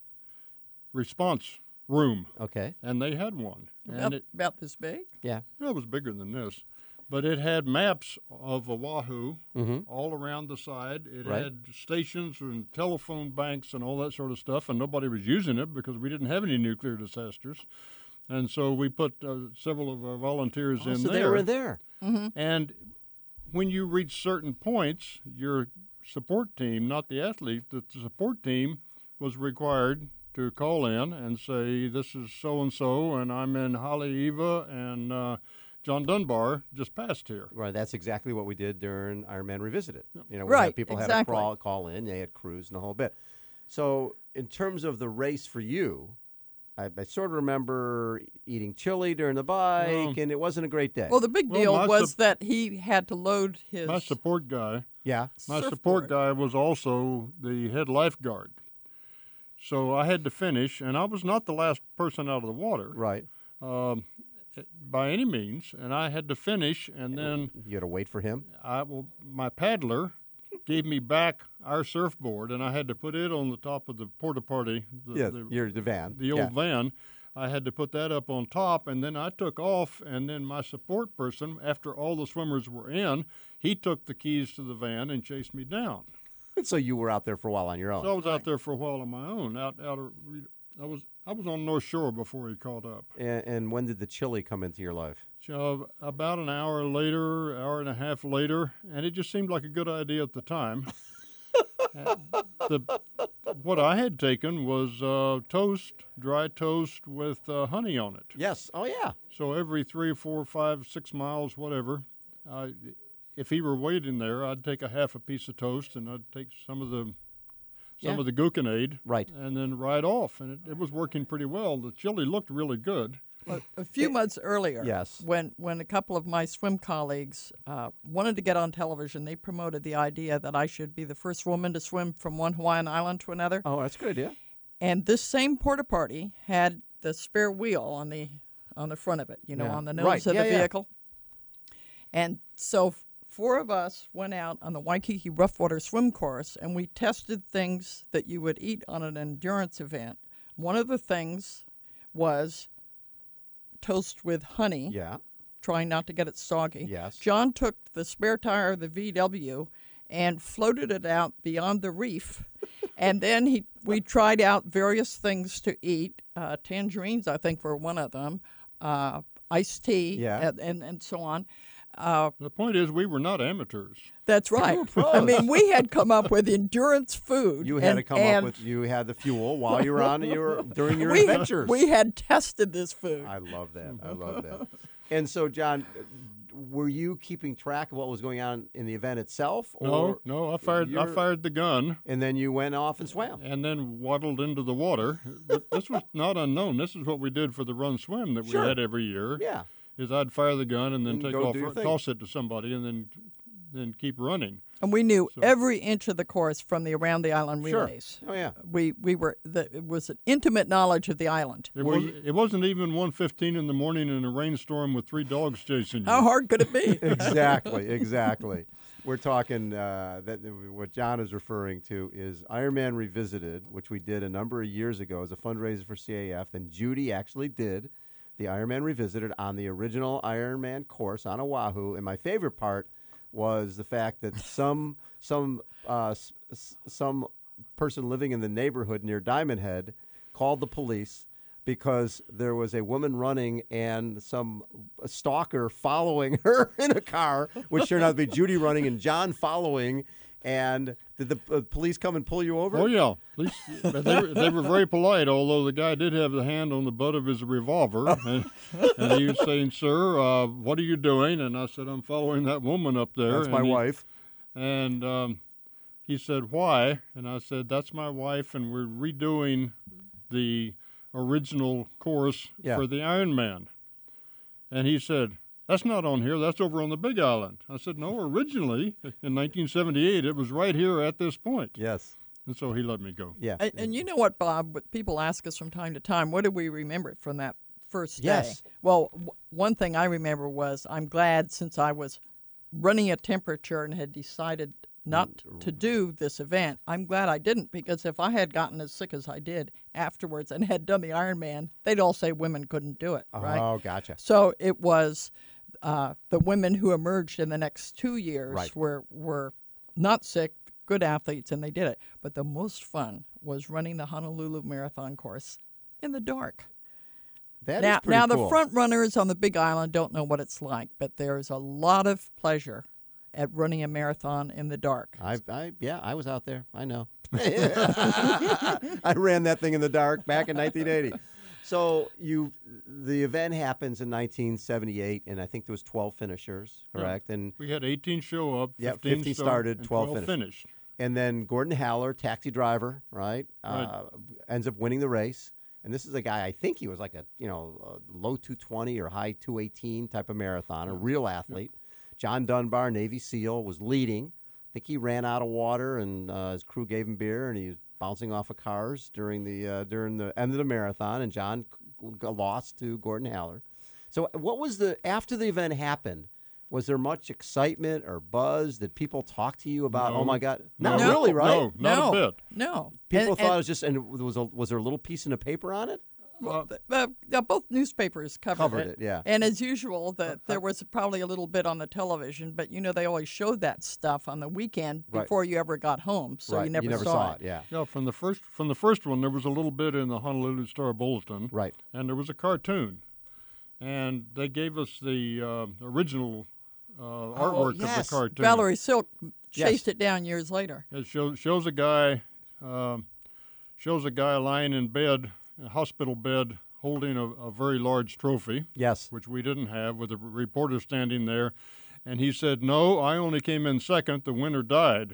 response room, Okay. and they had one. about, And it, about this big. Yeah. it was bigger than this. but it had maps of Oahu Mm-hmm. all around the side. It Right. had stations and telephone banks and all that sort of stuff, and nobody was using it because we didn't have any nuclear disasters. And so we put uh, several of our volunteers Oh, in so there. they were in there. And when you reach certain points, your support team, not the athlete, the support team was required to call in and say, this is so-and-so, and I'm in Haleiwa, and uh, John Dunbar just passed here. Right, that's exactly what we did during Ironman Revisited. You know, we Right, had people had exactly. to crawl, call in, they had crews and the whole bit. So, in terms of the race for you, I, I sort of remember eating chili during the bike, Well- and it wasn't a great day. Well, the big Well, deal my was sup- that he had to load his My support guy, yeah, my surfboard. support guy was also the head lifeguard. So I had to finish, and I was not the last person out of the water right. um, by any means, and I had to finish, and then You had to wait for him. I well, my paddler gave me back our surfboard, and I had to put it on the top of the porta potty, the, Yeah, the, you're the van. the old yeah. van. I had to put that up on top, and then I took off, and then my support person, after all the swimmers were in, he took the keys to the van and chased me down. So you were out there for a while on your own. So I was out there for a while on my own. Out, out. Of, I was, I was on North Shore before he caught up. and, and when did the chili come into your life? So about an hour later, hour and a half later, and it just seemed like a good idea at the time. Uh, the, what I had taken was uh, toast, dry toast with uh, honey on it. Yes. Oh, yeah. So every three, four, five, six miles, whatever, I, if he were waiting there, I'd take a half a piece of toast and I'd take some of the some Yeah. of the Gluconade, Right. and then ride off. And it, it was working pretty well. The chili looked really good. a, a few months earlier, Yes. when when a couple of my swim colleagues uh, wanted to get on television, they promoted the idea that I should be the first woman to swim from one Hawaiian island to another. Oh, that's a good idea. And this same porta potty had the spare wheel on the on the front of it, you know, Yeah. on the nose Right. of Yeah, the yeah. vehicle. And so f- four of us went out on the Waikiki Rough Water Swim Course, and we tested things that you would eat on an endurance event. One of the things was toast with honey, Yeah. trying not to get it soggy. Yes. John took the spare tire of the V W and floated it out beyond the reef. And then he, we tried out various things to eat. Uh, tangerines, I think, were one of them. Uh, iced tea, Yeah. and, and, and so on. Uh, The point is, we were not amateurs. that's right. I mean, we had come up with endurance food. You had and, to come and up with, you had the fuel while you were on your, during your we, adventures. we had tested this food. I love that. I love that. And so, John, were you keeping track of what was going on in the event itself? Or No, no, I fired, I you're- fired the gun And then you went off and swam. and then waddled into the water. But this was not unknown. This is what we did for the run swim that Sure. we had every year. Yeah. Is I'd fire the gun and then And take go off, do your thing. toss it to somebody, and then then keep running. And we knew So- every inch of the course from the around the island Sure. relays. Oh, yeah. We we were the, it was an intimate knowledge of the island. It, Were was, you- it wasn't even one fifteen in the morning in a rainstorm with three dogs chasing you. How hard could it be? Exactly, exactly. We're talking uh, that what John is referring to is Ironman Revisited, which we did a number of years ago as a fundraiser for C A F, and Judy actually did the Ironman Revisited on the original Ironman course on Oahu. And my favorite part was the fact that some some uh, s- s- some person living in the neighborhood near Diamond Head called the police because there was a woman running and some stalker following her in a car, which turned out to be Judy running and John following. And did the uh, police come and pull you over? Oh yeah, At least, but they, were, they were very polite. Although the guy did have the hand on the butt of his revolver, and, and he was saying, "Sir, uh, what are you doing?" And I said, "I'm following that woman up there." That's And my he- wife. And um, he said, "Why?" And I said, "That's my wife, and we're redoing the original course Yeah. for the Ironman." And he said, "That's not on here. That's over on the Big Island." I said, "No, originally in nineteen seventy-eight, it was right here at this point." Yes. And so he let me go. Yeah. and, and you know what, Bob? What people ask us from time to time, what do we remember from that first day? Yes. Well, w- one thing I remember was I'm glad since I was running a temperature and had decided not to do this event, I'm glad I didn't, because if I had gotten as sick as I did afterwards and had done the Ironman, they'd all say women couldn't do it, right? Oh, gotcha. So it was uh, the women who emerged in the next two years Right. were were not sick, good athletes, and they did it. But the most fun was running the Honolulu Marathon course in the dark. That is now, pretty now cool. the front runners on the Big Island don't know what it's like, but there's a lot of pleasure at running a marathon in the dark. I, I, yeah, I was out there. I know. I ran that thing in the dark back in nineteen eighty. So you, the event happens in nineteen seventy-eight, and I think there was twelve finishers, correct? And We had eighteen show up, Yeah, fifteen, fifteen start, started, and twelve twelve finished. finished. and then Gordon Haller, taxi driver, right, Right. Uh, ends up winning the race. And this is a guy, I think he was like a, you know, a low two twenty or high two eighteen type of marathoner, real athlete. John Dunbar, Navy SEAL, was leading. I think he ran out of water, and uh, his crew gave him beer, and he was bouncing off of cars during the uh, during the end of the marathon, and John c- lost to Gordon Haller. So what was the, after the event happened, was there much excitement or buzz? Did people talk to you about, No. oh, my God? No. Not really, right? No, not no, a bit. No. People And- thought and- it was just, and was a, was there a little piece in the paper on it? Uh, Uh, yeah, both newspapers covered, Covered it, yeah. And as usual, that there was probably a little bit on the television, but you know they always showed that stuff on the weekend Right. before you ever got home, so right. you never, saw, it. Yeah. yeah, from the first from the first one, there was a little bit in the Honolulu Star Bulletin, Right. and there was a cartoon, and they gave us the uh, original uh, artwork yes. of the cartoon. Valerie Silk chased Yes. it down years later. It shows shows a guy um, shows a guy lying in bed, a hospital bed, holding a, a very large trophy, Yes. which we didn't have, with a reporter standing there. And he said, "No, I only came in second. The winner died."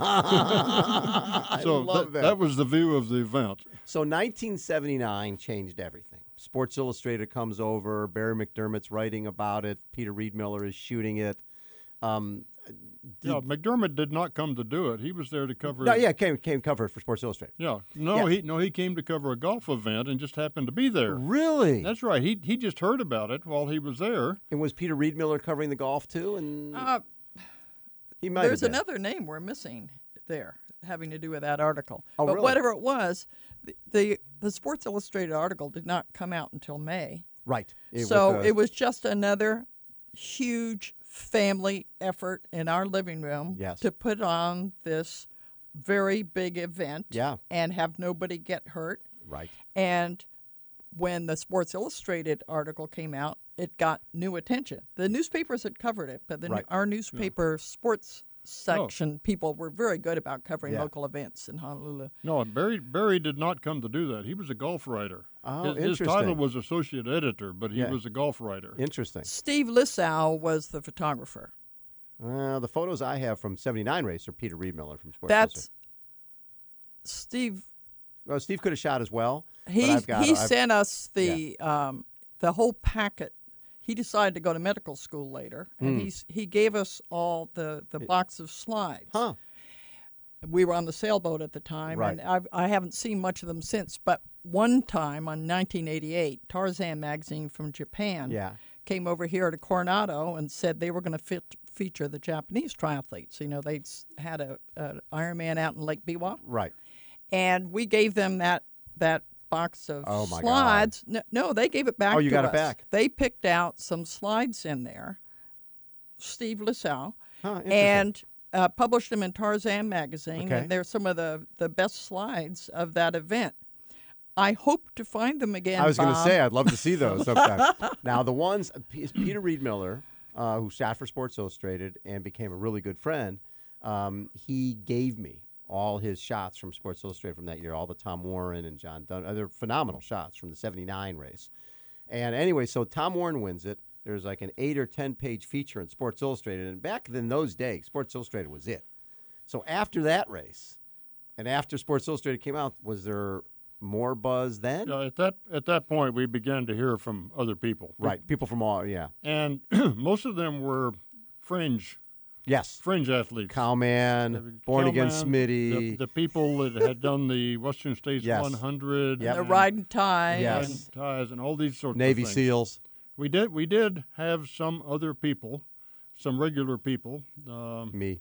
I so love that, that. was the view of the event. So nineteen seventy-nine changed everything. Sports Illustrated comes over. Barry McDermott's writing about it. Peter Reed Miller is shooting it. Um, Yeah, McDermott did not come to do it. He was there to cover. no, yeah, came came covered for Sports Illustrated. Yeah. No, Yeah. he no he came to cover a golf event and just happened to be there. Really? That's right. He he just heard about it while he was there. and was Peter Reed Miller covering the golf too? And Uh, he might there's have been. another name we're missing there having to do with that article. Oh, but really? whatever it was, the, the the Sports Illustrated article did not come out until May. Right. It so was, uh, it was just another huge family effort in our living room Yes. to put on this very big event Yeah. and have nobody get hurt. right. And when the Sports Illustrated article came out, it got new attention. The newspapers had covered it, but the, Right. our newspaper sports section people were very good about covering Yeah. local events in Honolulu. No, Barry Barry did not come to do that. He was a golf writer. Oh, his, his interesting. title was associate editor, but he Yeah. was a golf writer. Interesting. Steve Lissau was the photographer. Uh, the photos I have from seventy-nine race are Peter Reed Miller from Sports That's Illustrated. Steve. Well, Steve could have shot as well. but He I've got, he I've- sent us the um, the whole packet. He decided to go to medical school later, Hmm. and he's he gave us all the, the box of slides. Huh. We were on the sailboat at the time, Right. and I've, I haven't seen much of them since. But one time, on nineteen eighty-eight, Tarzan magazine from Japan Yeah. came over here to Coronado and said they were going to fit, feature the Japanese triathletes. You know, they had a, a Ironman out in Lake Biwa, Right. and we gave them that that box of Oh, my God. slides. No, no, they gave it back. Oh, you to got it us. back. They picked out some slides in there. Steve Lissau Huh, interesting. and uh, published them in Tarzan magazine, Okay. and they're some of the the best slides of that event. I hope to find them again. I was going to Bob. say, I'd love to see those sometime. Now, the ones, P- Peter Reed Miller, uh, who shot for Sports Illustrated and became a really good friend, um, he gave me all his shots from Sports Illustrated from that year, all the Tom Warren and John Dunn. Uh, they're phenomenal shots from the seventy-nine race. And anyway, so Tom Warren wins it. There's like an eight or ten page feature in Sports Illustrated. And back in those days, Sports Illustrated was it. So after that race, and after Sports Illustrated came out, was there more buzz then? Yeah, at that at that point, we began to hear from other people. Right. People from all, yeah. And most of them were fringe Yes. fringe athletes. Cowman, Born Again Cowman, Smitty. The, the people that had done the Western States Yes. one hundred. Yep. The and riding tie. Yes. riding ties and all these sorts Navy of things. SEALs. We did we did have some other people, some regular people. Um, Me.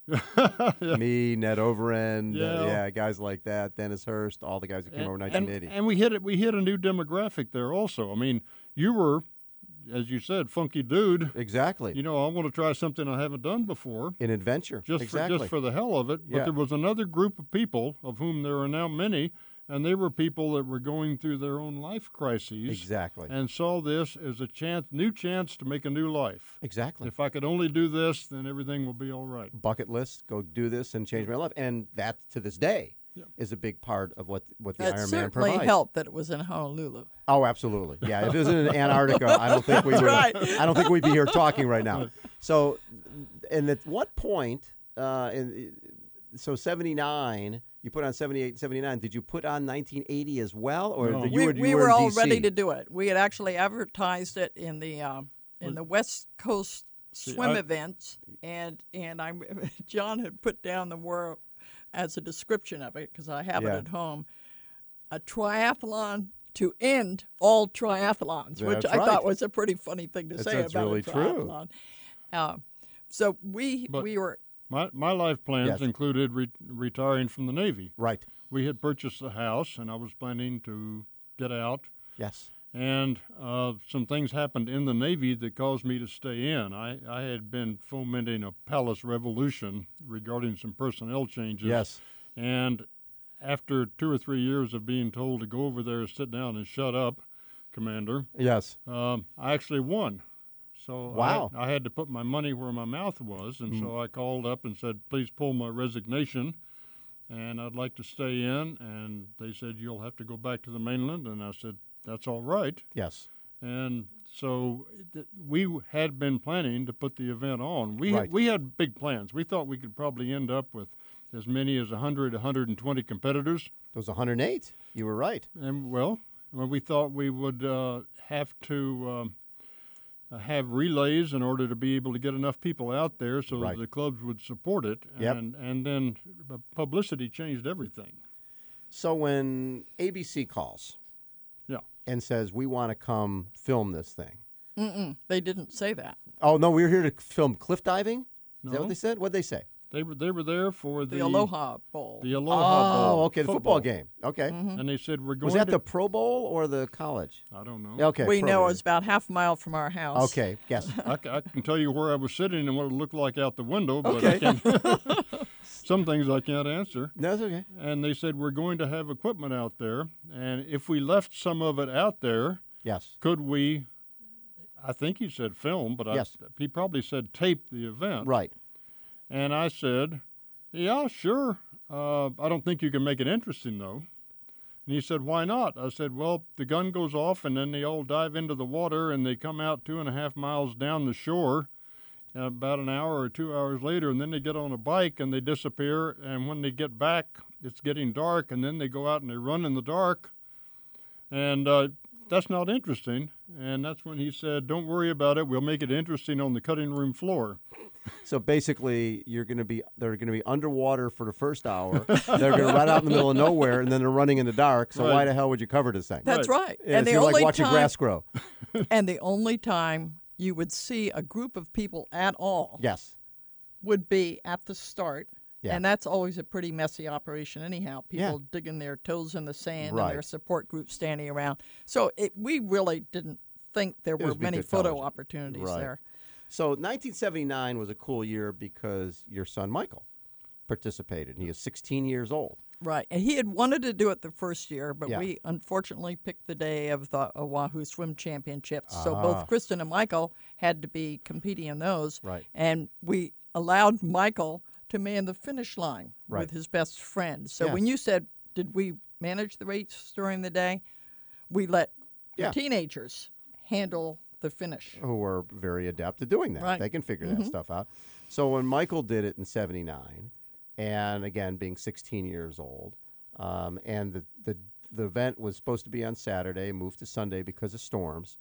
Me, Ned Overend. Yeah. Uh, yeah, guys like that. Dennis Hurst, all the guys that came over in and, nineteen eighty. and we hit it. We hit a new demographic there also. I mean, you were as you said, funky dude. Exactly. You know, I want to try something I haven't done before. An adventure. Just exactly. for just for the hell of it. But Yeah. there was another group of people, of whom there are now many, and they were people that were going through their own life crises. Exactly. And saw this as a chance, new chance to make a new life. Exactly. If I could only do this, then everything will be all right. Bucket list, go do this and change my life. And that, to this day, Yeah. is a big part of what, what the It Ironman certainly provides. helped that it was in Honolulu. Oh, absolutely. Yeah, if it was in Antarctica, I don't think we would. right. I don't think we'd be here talking right now. So, and at what point? Uh, in, so seventy-nine, you put on seventy-eight, seventy-nine. Did you put on nineteen eighty as well, or No. you we were, we you were in all D C? ready to do it. We had actually advertised it in the uh, in the West Coast swim I- events, and and I John had put down the word as a description of it because I have Yeah. it at home, a triathlon to end all triathlons, which That's I right. thought was a pretty funny thing to That's- say that's about really a true. triathlon. Uh, so we But- we were My my life plans Yes. included re- retiring from the Navy. Right. We had purchased a house, and I was planning to get out. Yes. And uh, some things happened in the Navy that caused me to stay in. I, I had been fomenting a palace revolution regarding some personnel changes. Yes. And after two or three years of being told to go over there, sit down, and shut up, Commander, Yes. um, I actually won. So Wow. I, I had to put my money where my mouth was, and so I called up and said, please pull my resignation, and I'd like to stay in. And they said, you'll have to go back to the mainland. And I said, that's all right. Yes. And so th- we had been planning to put the event on. We, Right. had, we had big plans. We thought we could probably end up with as many as one hundred, one hundred twenty competitors. It was one hundred eight. You were right. And, well, well, we thought we would uh, have to um, uh, have relays in order to be able to get enough people out there so Right. that the clubs would support it. Yep. And, and then uh, publicity changed everything. So when A B C calls Yeah. and says, we want to come film this thing. mm-mm, they didn't say that. Oh, no, we're here to film cliff diving? Is that No. what they said? What'd they say? They were, they were there for The, the, Aloha Bowl. the Aloha Bowl. Oh, okay, the football game. Okay. And they said, we're going Was that to... the Pro Bowl or the college? I don't know. Okay. we Pro know Bowl. it's about half a mile from our house. Okay, guess. I, c- I can tell you where I was sitting and what it looked like out the window, but Okay. I can't, some things I can't answer. No, it's okay. And they said, we're going to have equipment out there, and if we left some of it out there, Yes. could we, I think he said film, but Yes. I, he probably said tape the event. Right. And I said, yeah, sure. Uh, I don't think you can make it interesting, though. And he said, why not? I said, well, the gun goes off, and then they all dive into the water, and they come out two and a half miles down the shore uh, about an hour or two hours later, and then they get on a bike, and they disappear. And when they get back, it's getting dark, and then they go out and they run in the dark. And uh, that's not interesting. And that's when he said, don't worry about it. We'll make it interesting on the cutting room floor. So basically, you're going to be they're going to be underwater for the first hour. They're going to run out in the middle of nowhere, and then they're running in the dark. So Right. why the hell would you cover this thing? That's right. Yeah, and so the you're only like watching time, grass grow. and the only time you would see a group of people at all Yes. would be at the start. Yeah. And that's always a pretty messy operation anyhow. People Yeah. digging their toes in the sand Right. and their support group standing around. So it, we really didn't think there was were be many good photo television. opportunities Right. there. So nineteen seventy-nine was a cool year because your son Michael participated. He was sixteen years old. Right. And he had wanted to do it the first year, but Yeah. we unfortunately picked the day of the Oahu Swim Championships. So Ah. both Kristen and Michael had to be competing in those. Right. And we allowed Michael to man the finish line Right. with his best friend. So Yeah. when you said, did we manage the race during the day? We let Yeah. the teenagers handle the finish. Who were very adept at doing that. Right. They can figure that stuff out. So when Michael did it in seventy-nine, and again being sixteen years old, um, and the, the the event was supposed to be on Saturday, moved to Sunday because of storms,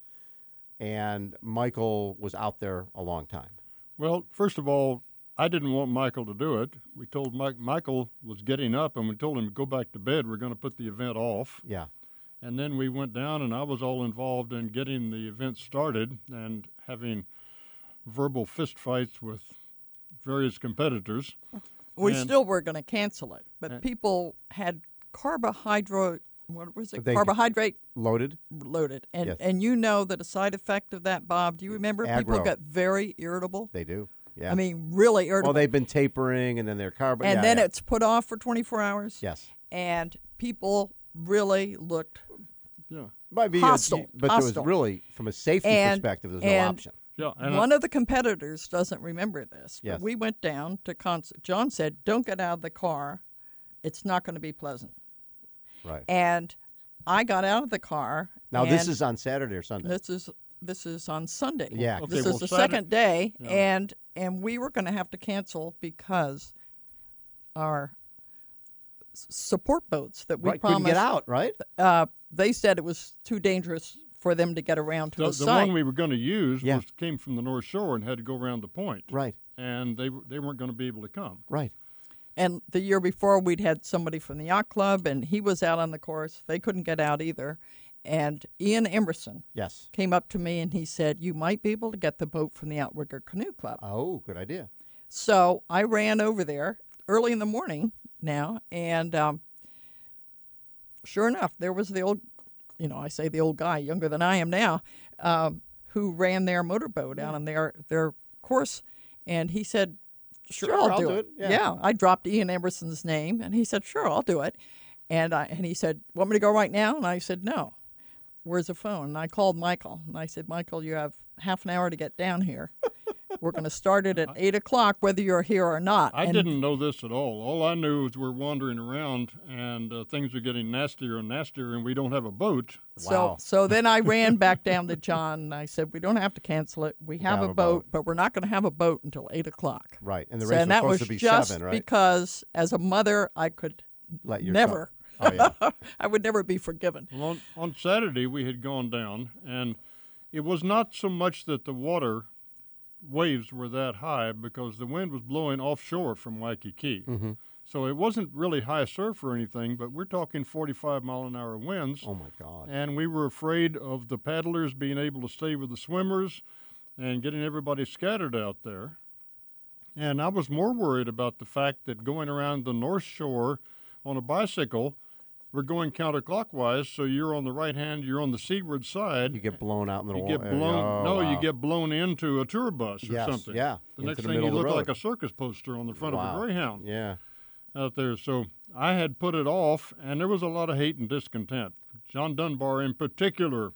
and Michael was out there a long time. Well, first of all, I didn't want Michael to do it. We told Mike Michael was getting up, and we told him to go back to bed. We're going to put the event off. Yeah. And then we went down, and I was all involved in getting the event started and having verbal fistfights with various competitors. We And- still were going to cancel it, but and- people had carbohydrate what was it? They- Carbohydrate Loaded. loaded. And Yes. and you know that a side effect of that, Bob, do you remember people Aggro. got very irritable? They do. Yeah. I mean, really irritable. well, they've been tapering, and then they're carb. and yeah, then yeah. it's put off for twenty-four hours. yes. And people really looked Yeah. Might be a- Hostile. but Hostile. there was really, from a safety And- perspective, there's no and- option. Yeah. And I- One of the competitors doesn't remember this. But Yes. we went down to concert. John said, "Don't get out of the car. It's not going to be pleasant." Right. And I got out of the car. Now this and is on Saturday or Sunday. this is this is on Sunday. Yeah. Okay, This well, is the Saturday- second day, Yeah. and and we were going to have to cancel because our s- support boats that we right. Couldn't promised get out. Right. Uh, they said it was too dangerous for them to get around to the, the, the site. one we were going to use Yeah. was, came from the North Shore and had to go around the point. Right. And they w- they weren't going to be able to come. Right. And the year before, we'd had somebody from the yacht club, and he was out on the course. They couldn't get out either. And Ian Emerson Yes. came up to me and he said, "You might be able to get the boat from the Outrigger Canoe Club." Oh, good idea. So I ran over there early in the morning now, and um, sure enough, there was the old, you know, I say the old guy, younger than I am now, um, who ran their motorboat out on their, their course. And he said, Sure, Sure, I'll, I'll do, do it. it, yeah. I dropped Ian Emerson's name, and he said, "Sure, I'll do it." And I, and he said, "Want me to go right now?" And I said, "No." "Where's the phone?" And I called Michael, and I said, "Michael, you have half an hour to get down here. We're going to start it at eight o'clock, whether you're here or not." I And didn't know this at all. All I knew is we're wandering around and uh, things are getting nastier and nastier, and we don't have a boat. So, Wow. so then I ran back down to John, and I said, "We don't have to cancel it. We have, have a, a boat, boat. but we're not going to have a boat until eight o'clock." Right. And the So- race and was that supposed was to be just seven, right? because, as a mother, I could Let your never. son- Oh yeah. I would never be forgiven. Well, on, on Saturday, we had gone down, and it was not so much that the water waves were that high because the wind was blowing offshore from Waikiki. Mm-hmm. So it wasn't really high surf or anything, but we're talking forty-five mile an hour winds. Oh my God. And we were afraid of the paddlers being able to stay with the swimmers and getting everybody scattered out there. And I was more worried about the fact that going around the North Shore on a bicycle, we're going counterclockwise, so you're on the right hand, you're on the seaward side. You get blown out in the You wa- get uh, blown. oh, no, you wow. get blown into a tour bus or Yes, something. yeah, The into next the thing middle you of the look road. like a circus poster on the front Wow. of a Greyhound Yeah. out there. So I had put it off, and there was a lot of hate and discontent. John Dunbar, in particular,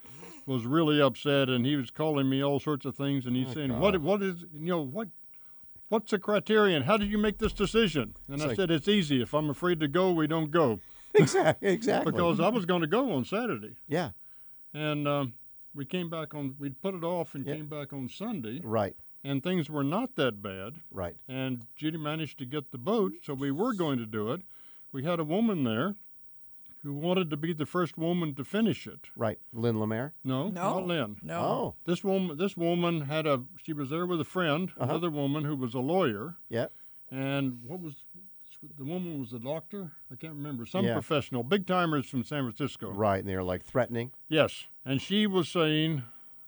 was really upset, and he was calling me all sorts of things, and he's Oh, saying, God. "What? What is? You know what?" What's the criterion? How did you make this decision? And It's I like- said, it's easy. If I'm afraid to go, we don't go. Exactly. Exactly. Because I was going to go on Saturday. yeah. And um, we came back on, we put it off and Yeah. came back on Sunday. Right. And things were not that bad. Right. And Judy managed to get the boat, so we were going to do it. We had a woman there who wanted to be the first woman to finish it. Right. Lynn Lemaire. No, No, not Lynn. no. Oh. This woman, this woman had a. She was there with a friend, Uh-huh. another woman who was a lawyer, Yeah. and what was the woman was a doctor? I can't remember. Some Yeah. professional, big timers from San Francisco. Right. And they were like threatening. Yes, and she was saying,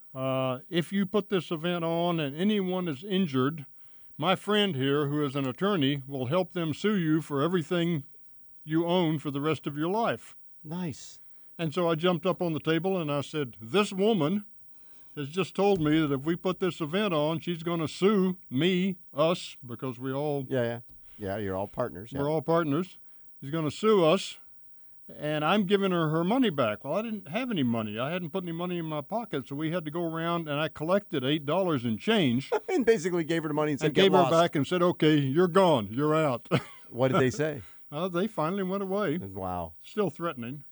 uh, if you put this event on and anyone is injured, my friend here, who is an attorney, will help them sue you for everything you own for the rest of your life. Nice. And so I jumped up on the table and I said, this woman has just told me that if we put this event on, she's going to sue me, us, because we all, Yeah. Yeah. Yeah. You're all partners. Yeah. we're all partners. She's going to sue us, and I'm giving her her money back. Well, I didn't have any money. I hadn't put any money in my pocket, so we had to go around, and I collected eight dollars in change and basically gave her the money and said, and "Get gave her lost." back and said, okay, you're gone. You're out. What did they say? uh, they finally went away, Wow. still threatening.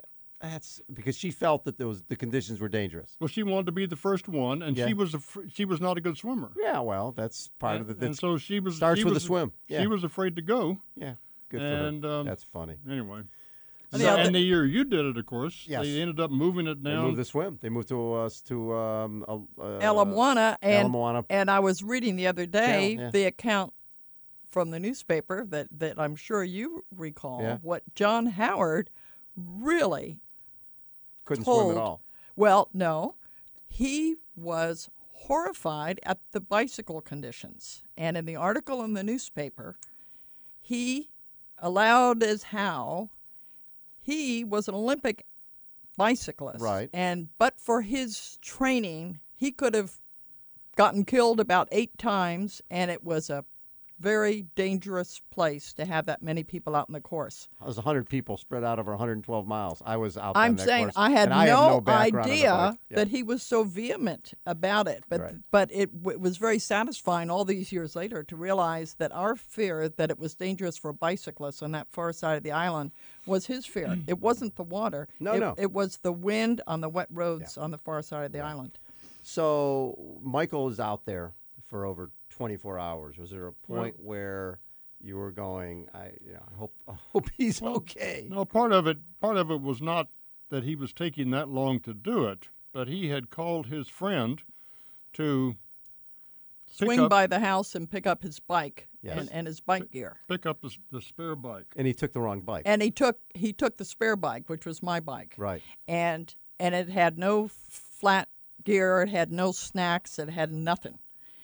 That's because she felt that there was the conditions were dangerous. Well, she wanted to be the first one, and Yeah. she was a, she was not a good swimmer. Yeah. Well, that's part and, of the. and That's, so she was starts she with a was, swim. Yeah. She was afraid to go. yeah. Good and, for her. um, That's funny. Anyway. And So- the other- and the year you did it, of course, Yes. they ended up moving it They down. moved the swim. They moved to us to um, uh, Ala Moana, and Ala Moana. and I was reading the other day Channel, yeah. the account from the newspaper that, that I'm sure you recall Yeah. what John Howard really Couldn't told. swim at all. Well, no, he was horrified at the bicycle conditions, and in the article in the newspaper, he allowed as how he was an Olympic bicyclist. Right. And but for his training, he could have gotten killed about eight times, and it was a very dangerous place to have that many people out in the course. It was one hundred people spread out over one hundred twelve miles. I was out on I'm that saying course, I had and I have no, no background on the idea bike. Yeah. that he was so vehement about it. But Right. but it, w- it was very satisfying all these years later to realize that our fear that it was dangerous for bicyclists on that far side of the island was his fear. It wasn't the water. No, it, no. It was the wind on the wet roads on the far side of the island. So Michael is out there for over twenty-four hours. Was there a point Well- where you were going, I, you know, I hope, I hope he's okay? No, part of it, part of it was not that he was taking that long to do it, but he had called his friend to pick Swing up, by the house and pick up his bike Yes. and, and his bike gear. pick up the, the spare bike. And he took the wrong bike. And he took he took the spare bike, which was my bike. Right. And and it had no f- flat gear, it had no snacks, it had nothing.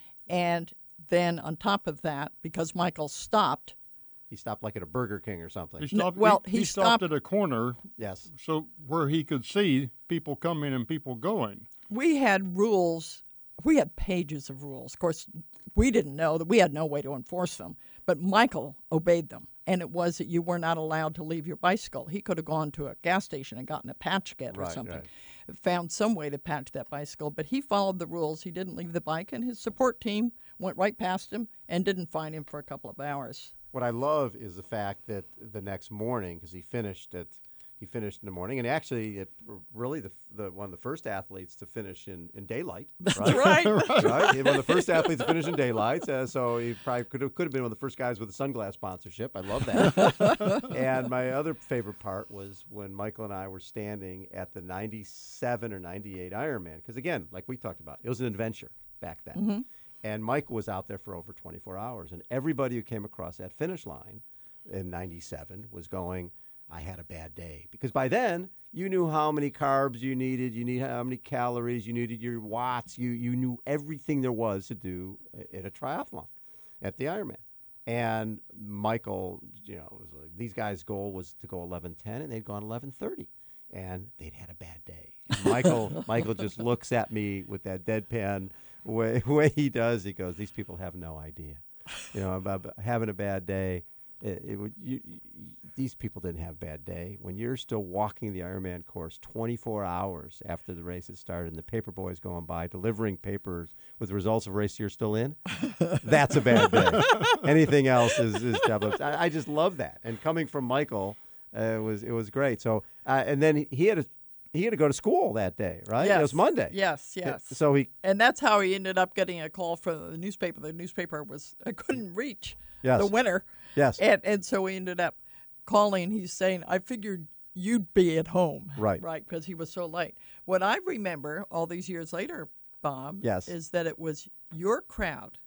And then on top of that, because Michael stopped, He stopped like at a Burger King or something. He stopped, well, he, he stopped, stopped- at a corner Yes. so where he could see people coming and people going. we had rules. We had pages of rules. Of course, we didn't know that we had no way to enforce them, but Michael obeyed them. And it was that you were not allowed to leave your bicycle. He could have gone to a gas station and gotten a patch kit or Right, something, right. found some way to patch that bicycle. But he followed the rules. He didn't leave the bike, and his support team went right past him and didn't find him for a couple of hours. What I love is the fact that the next morning, because he finished at, he finished in the morning, and actually, it, really the, the one of the first athletes to finish in, in daylight. That's right. right. right? He was one of the first athletes to finish in daylight, uh, so he probably could have, could have been one of the first guys with a sunglass sponsorship. I love that. And my other favorite part was when Michael and I were standing at the ninety-seven or ninety-eight Ironman, because again, like we talked about, it was an adventure back then. Mm-hmm. And Michael was out there for over twenty-four hours, and everybody who came across that finish line in ninety-seven was going, I had a bad day. Because by then, you knew how many carbs you needed, you knew how many calories, you needed your watts, you, you knew everything there was to do at a triathlon, at the Ironman. And Michael, you know, was like, these guys' goal was to go eleven ten, and they'd gone eleven thirty, and they'd had a bad day. And Michael, Michael just looks at me with that deadpan way, way he does. He goes, these people have no idea, you know, about having a bad day. It, it would, you, you, these people didn't have a bad day. When you're still walking the Ironman course twenty-four hours after the race has started and the paper boy's going by delivering papers with the results of a race you're still in, that's a bad day. Anything else is, is double. I, I just love that. And coming from Michael, uh, it was it was great. So uh, and then he, he had to he had to go to school that day, right? Yes. It was Monday. Yes, yes. So he And that's how he ended up getting a call from the newspaper. The newspaper was I couldn't reach Yes. the winner. Yes. And and so he ended up calling. He's saying, I figured you'd be at home. Right. Right, because he was so late. What I remember all these years later, Bob, Yes. is that it was your crowd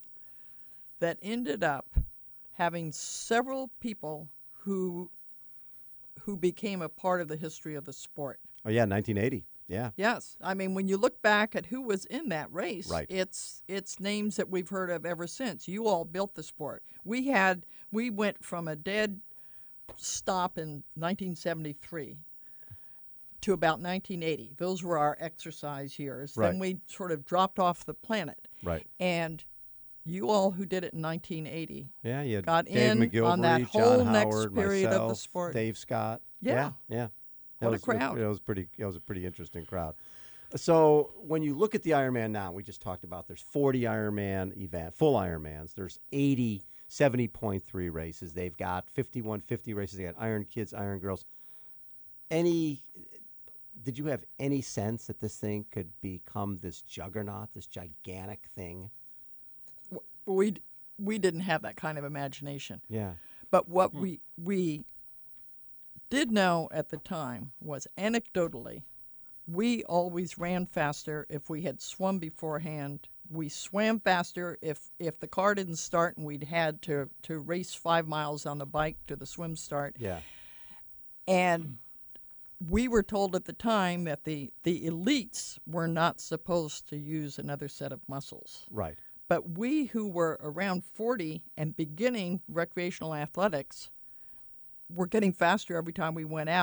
that ended up having several people who who became a part of the history of the sport. oh yeah, nineteen eighty. Yeah. Yes, I mean when you look back at who was in that race, Right. it's it's names that we've heard of ever since. You all built the sport. We had we went from a dead stop in nineteen seventy-three to about nineteen eighty. Those were our exercise years. Right. Then we sort of dropped off the planet. Right. And you all who did it in nineteen eighty, Yeah, you had got Dave in McGilvery, on that John whole next Howard, period of the myself, sport. Dave Scott. Yeah. Yeah, yeah. It What a was, crowd. It, it was pretty. It was a pretty interesting crowd. So when you look at the Ironman now, we just talked about there's forty Ironman event, full Ironmans. There's eighty, seventy point three races. They've got fifty-one fifty races. They got Iron Kids, Iron Girls. Any? Did you have any sense that this thing could become this juggernaut, this gigantic thing? we we didn't have that kind of imagination. Yeah. But what we we did know at the time was anecdotally, we always ran faster if we had swum beforehand. We swam faster if, if the car didn't start and we'd had to, to race five miles on the bike to the swim start. Yeah. And we were told at the time that the, the elites were not supposed to use another set of muscles. Right. But we who were around forty and beginning recreational athletics were getting faster every time we went out,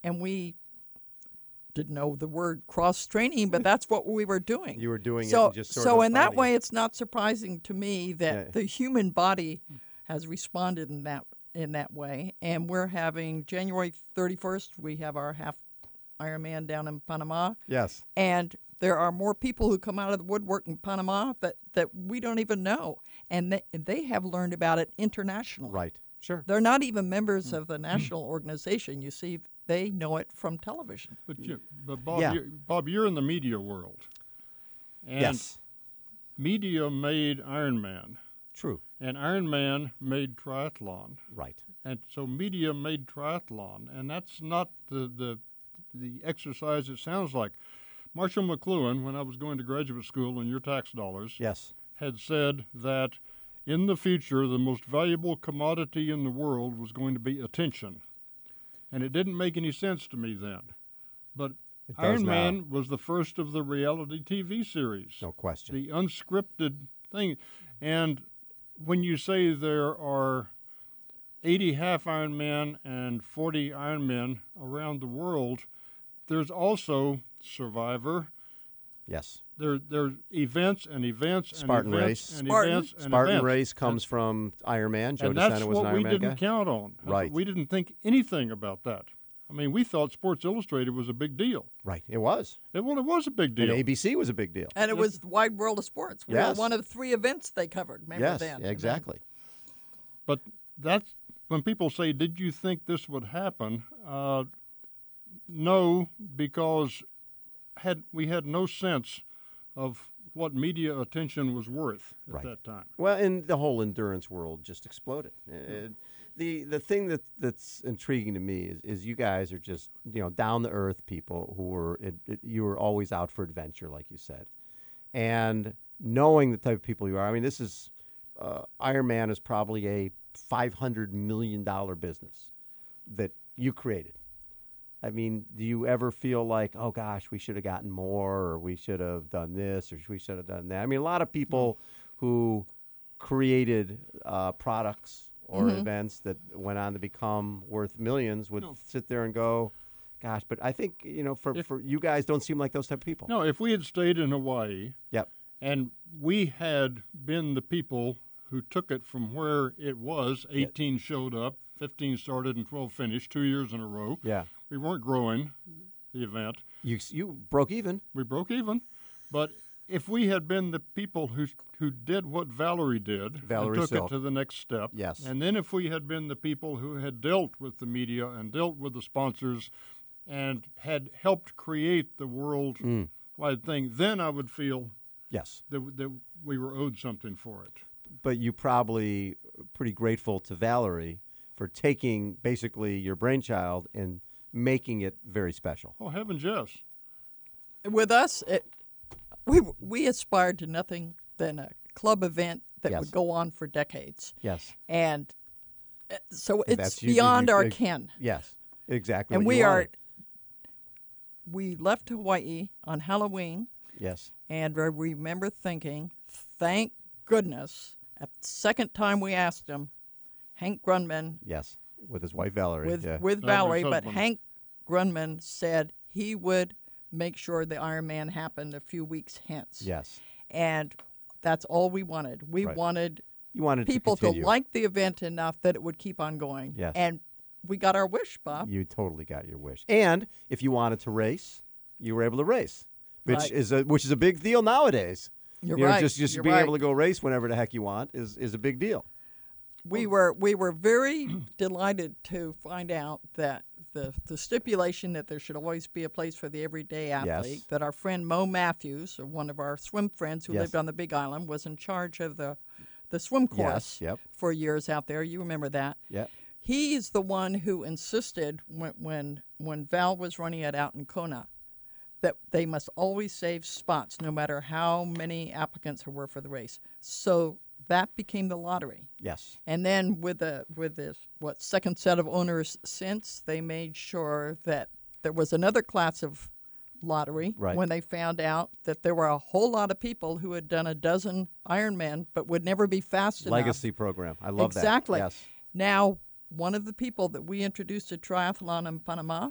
and we didn't know the word cross training, but that's what we were doing. You were doing so, it and just sort so of in that finding way, it. it's not surprising to me that Yeah. the human body has responded in that in that way. And we're having January thirty-first. We have our half Ironman down in Panama, Yes. and there are more people who come out of the woodwork in Panama that, that we don't even know, and they, they have learned about it internationally. Right. Sure. They're not even members of the national organization. You see, they know it from television. But you, but Bob, Yeah. you're, Bob, you're in the media world, and Yes. media made Ironman, True. and Ironman made triathlon, Right. and so media made triathlon, and that's not the the the exercise it sounds like. Marshall McLuhan, when I was going to graduate school on your tax dollars, Yes. had said that in the future the most valuable commodity in the world was going to be attention. And it didn't make any sense to me then. But It does Iron now. Man was the first of the reality T V series, No question. the unscripted thing. And when you say there are eighty half Ironman and forty Ironmen around the world, there's also Survivor. Yes. There, there's events and events and Spartan events race. and Spartan. events and Spartan events. race comes from Iron Man. Joe and that's DeSena was what an we Iron Man didn't guy. count on. Right. We didn't think anything about that. I mean, we thought Sports Illustrated was a big deal. Right. It was. It, well, it was a big And deal. A B C was a big deal. And it was the Wide World of Sports. We Yes. were one of the three events they covered. Remember Yes. then? Exactly. But that's when people say, "Did you think this would happen?" Uh, no, because had we had no sense of what media attention was worth at Right. that time. Well, and the whole endurance world just exploded. Uh, the the thing that that's intriguing to me is, is you guys are just you know down to earth people who were it, it, you were always out for adventure, like you said, and knowing the type of people you are. I mean, this is uh, Ironman is probably a five hundred million dollar business that you created. I mean, do you ever feel like, oh gosh, we should have gotten more, or we should have done this, or we should have done that? I mean, a lot of people who created uh, products or events that went on to become worth millions would sit there and go, gosh, but I think, you know, for, If- for you guys don't seem like those type of people. No, if we had stayed in Hawaii Yep. and we had been the people who took it from where it was, eighteen showed up, fifteen started, and twelve finished, two years in a row. Yeah. We weren't growing the event. You, you broke even. We broke even. But if we had been the people who who did what Valerie did Valerie and took Silk. it to the next step, Yes. and then if we had been the people who had dealt with the media and dealt with the sponsors and had helped create the worldwide Mm. thing, then I would feel Yes. that, that we were owed something for it. But you probably pretty grateful to Valerie for taking basically your brainchild and making it very special. Oh, heavens, yes. With us, it, we we aspired to nothing than a club event that Yes. would go on for decades, Yes. and uh, so And it's that's you- you- beyond you- our you- ken. Yes. Exactly. And what we you are. wanted. We left Hawaii on Halloween, Yes. and I remember thinking, "Thank goodness!" At the second time we asked him, Hank Grunman Yes. With his wife Valerie. with yeah. with Valerie's Valerie, but husband. Hank Grunman said he would make sure the Ironman happened a few weeks hence. Yes. And that's all we wanted. We Right. wanted You wanted people to to, continue. like the event enough that it would keep on going. Yes. And we got our wish, Bob. You totally got your wish. And if you wanted to race, you were able to race, which Right. is a which is a big deal nowadays. You're you know, right. Just just You're being right. able to go race whenever the heck you want is is a big deal. We were we were very delighted to find out that the the stipulation that there should always be a place for the everyday athlete. Yes. That our friend Mo Matthews, one of our swim friends who Yes. lived on the Big Island, was in charge of the the swim course Yes, yep. for years out there. You remember that? Yeah. He's the one who insisted when when when Val was running it out in Kona that they must always save spots no matter how many applicants there were for the race. So that became the lottery. Yes. And then with the with this what second set of owners since, they made sure that there was another class of lottery Right. when they found out that there were a whole lot of people who had done a dozen Ironman but would never be fast enough. Legacy program. I love exactly. that. Yes. Now, one of the people that we introduced to triathlon in Panama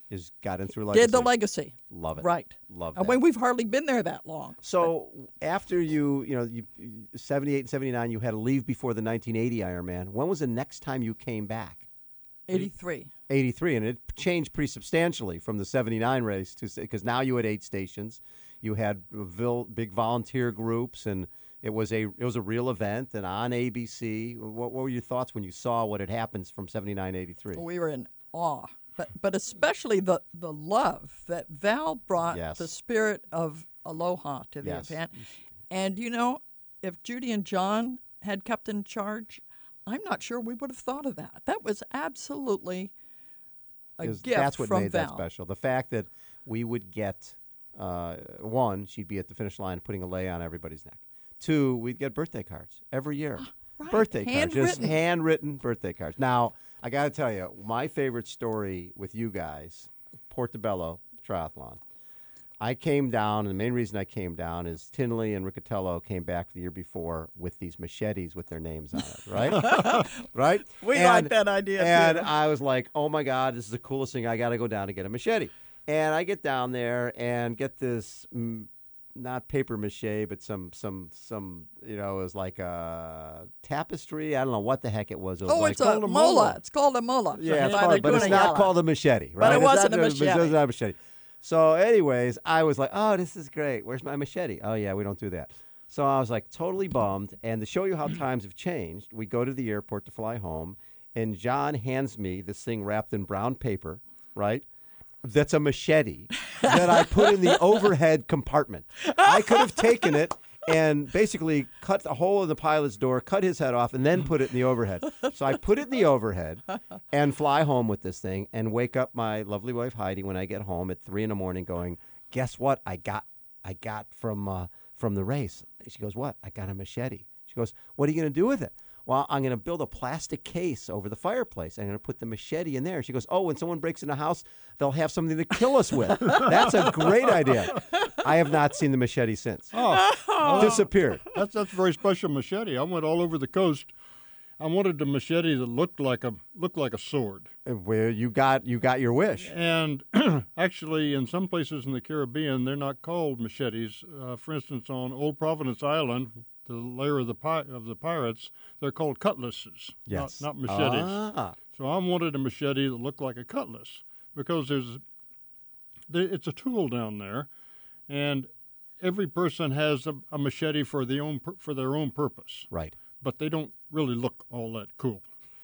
is got in through Legacy. Did the Legacy. Love it. Right. Love I that. mean, we've hardly been there that long. So after you, you know, you seventy-eight and seventy-nine, you had to leave before the nineteen eighty Ironman. When was the next time you came back? eighty-three. eighty-three, and it changed pretty substantially from the seventy-nine race to because now you had eight stations, you had vil, big volunteer groups, and it was a it was a real event and on A B C. What, what were your thoughts when you saw what had happened from seventy-nine to eighty-three? We were in awe, but but especially the the love that Val brought, Yes. the spirit of aloha to the Yes. event. And you know, if Judy and John had kept in charge, I'm not sure we would have thought of that. That was absolutely a Is- gift that's what from made Val. that special. The fact that we would get uh, one, she'd be at the finish line putting a lei on everybody's neck. Two, we'd get birthday cards every year. right. Birthday cards, just Handwritten. handwritten birthday cards. Now, I got to tell you, my favorite story with you guys, Portobello Triathlon. I came down, and the main reason I came down is Tinley and Riccatello came back the year before with these machetes with their names on it, right? right? We And- like that idea, And too. I was like, oh my God, this is the coolest thing. I got to go down and get a machete. And I get down there and get this, mm, not paper mache, but some, some, some, you know, it was like a tapestry. I don't know what the heck it was. It was Oh, like, it's a called a mola. mola. It's called a mola. yeah, it's By called, the but it's not Gunayala. called a machete, right? it It's wasn't not- a it's machete. not a machete. So, anyways, I was like, oh, this is great. Where's my machete? Oh, yeah, we don't do that. So I was like totally bummed. And to show you how times have changed, we go to the airport to fly home, and John hands me this thing wrapped in brown paper, right? That's a machete that I put in the overhead compartment. I could have taken it and basically cut a hole in the pilot's door, cut his head off, and then put it in the overhead. So I put it in the overhead and fly home with this thing and wake up my lovely wife Heidi when I get home at three in the morning going, guess what I got I got from uh, from the race? She goes, what? I got a machete. She goes, what are you going to do with it? Well, I'm going to build a plastic case over the fireplace. I'm going to put the machete in there. She goes, oh, when someone breaks in a house, they'll have something to kill us with. That's a great idea. I have not seen the machete since. Oh, Disappeared. that's that's a very special machete. I went all over the coast. I wanted a machete that looked like a looked like a sword. Where you got you got your wish. And actually, in some places in the Caribbean, they're not called machetes. Uh, for instance, on Old Providence Island, the lair of the pi- of the pirates, they're called cutlasses, Yes. not, not machetes. Ah. So I wanted a machete that looked like a cutlass because there's, there, it's a tool down there, and every person has a, a machete for the own pur- for their own purpose, Right. but they don't really look all that cool.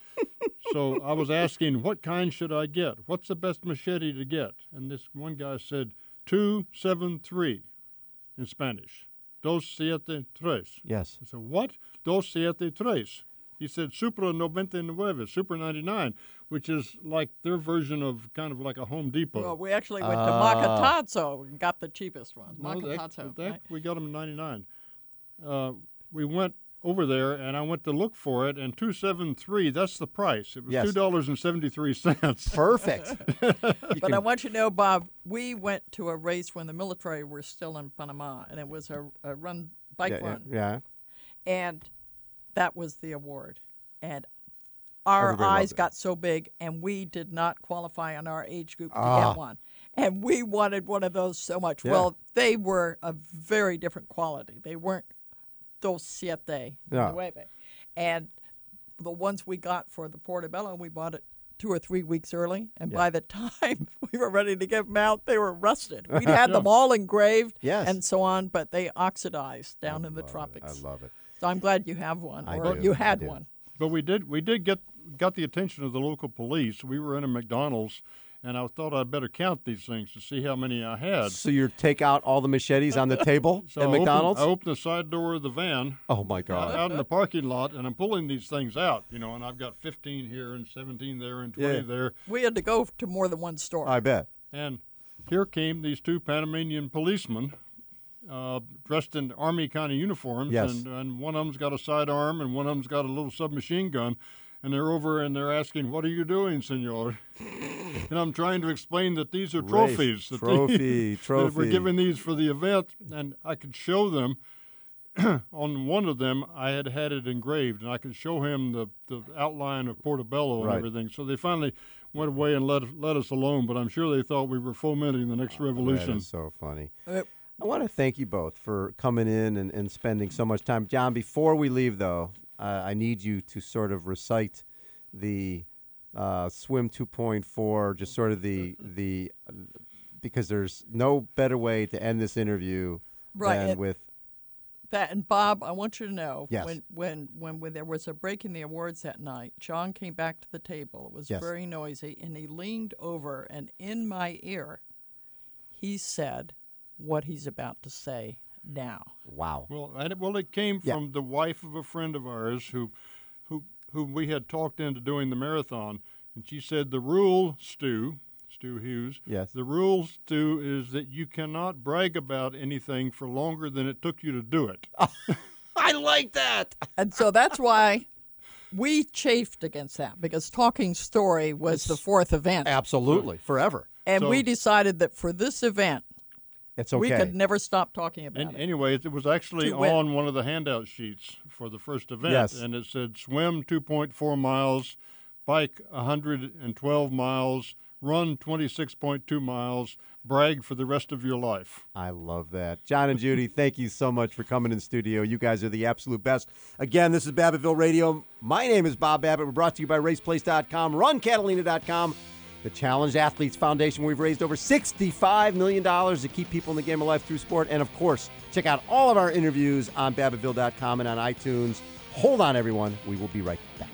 So I was asking, what kind should I get? What's the best machete to get? And this one guy said, two seven three in Spanish. Dos siete tres. Yes. I said, what? Dos siete tres. He said, Supra ninety-nine, Super ninety-nine, which is like their version of kind of like a Home Depot. Well, we actually went Ah. to Makatazzo and got the cheapest one. No, that- Makatazzo. that- right? we got them in ninety-nine. Uh, we went over there, and I went to look for it, and two seventy-three, that's the price. It was Yes. two dollars and seventy-three cents. Perfect. But I want you to know, Bob, we went to a race when the military were still in Panama, and it was a, a run bike yeah, yeah, run, yeah. and that was the award. And our Everybody loved eyes it. got so big, and we did not qualify in our age group to Ah. get one. And we wanted one of those so much. Yeah. Well, they were a very different quality. They weren't dos siete No. nueve. And the ones we got for the Portobello, we bought it two or three weeks early, and Yeah. by the time we were ready to give them out, they were rusted. We'd had them all engraved Yes. and so on, but they oxidized down in the Love it. tropics. I love it. So I'm glad you have one, I or do, you I had do. one. But we did we did get got the attention of the local police. We were in a McDonald's, and I thought I'd better count these things to see how many I had. So you take out all the machetes on the table So at I opened- McDonald's? I opened the side door of the van Oh my out, God. out in the parking lot, and I'm pulling these things out, you know, and I've got fifteen here and seventeen there and twenty Yeah. there. We had to go to more than one store. I bet. And here came these two Panamanian policemen uh, dressed in Army kind of uniforms. Yes. And, and one of them's got a sidearm and one of them's got a little submachine gun. And they're over and they're asking, what are you doing, senor? And I'm trying to explain that these are Race. trophies. That Trophy, they- that trophy. we're giving these for the event. And I could show them on one of them, I had had it engraved, and I could show him the, the outline of Portobello and Right. everything. So they finally went away and let let us alone. But I'm sure they thought we were fomenting the next That revolution. is so funny. Uh, I want to thank you both for coming in and, and spending so much time. John, before we leave, though, uh, I need you to sort of recite the uh, swim two point four, just sort of the the because there's no better way to end this interview Right, than and- with That and Bob, I want you to know Yes. when, when when when there was a break in the awards that night, John came back to the table. It was Yes. very noisy, and he leaned over and in my ear, he said what he's about to say now. wow. Well, and it, well, it came Yeah. from the wife of a friend of ours who, who, whom we had talked into doing the marathon, and she said the rule, Stu, Stu Hughes. Yes. The rule, Stu, is that you cannot brag about anything for longer than it took you to do it. I like that. And so that's why we chafed against that, because Talking Story was the fourth event. Absolutely, forever. And So- we decided that for this event, It's okay. we could never stop talking about And it. anyway, it was actually To win. on one of the handout sheets for the first event, Yes. and it said swim two point four miles, bike one hundred twelve miles, run twenty-six point two miles, brag for the rest of your life. I love that. John and Judy, thank you so much for coming in studio. You guys are the absolute best. Again, this is Babbittville Radio. My name is Bob Babbitt. We're brought to you by raceplace dot com, run catalina dot com, the Challenged Athletes Foundation. We've raised over sixty-five million dollars to keep people in the game of life through sport. And, of course, check out all of our interviews on Babbittville dot com and on iTunes. Hold on, everyone. We will be right back.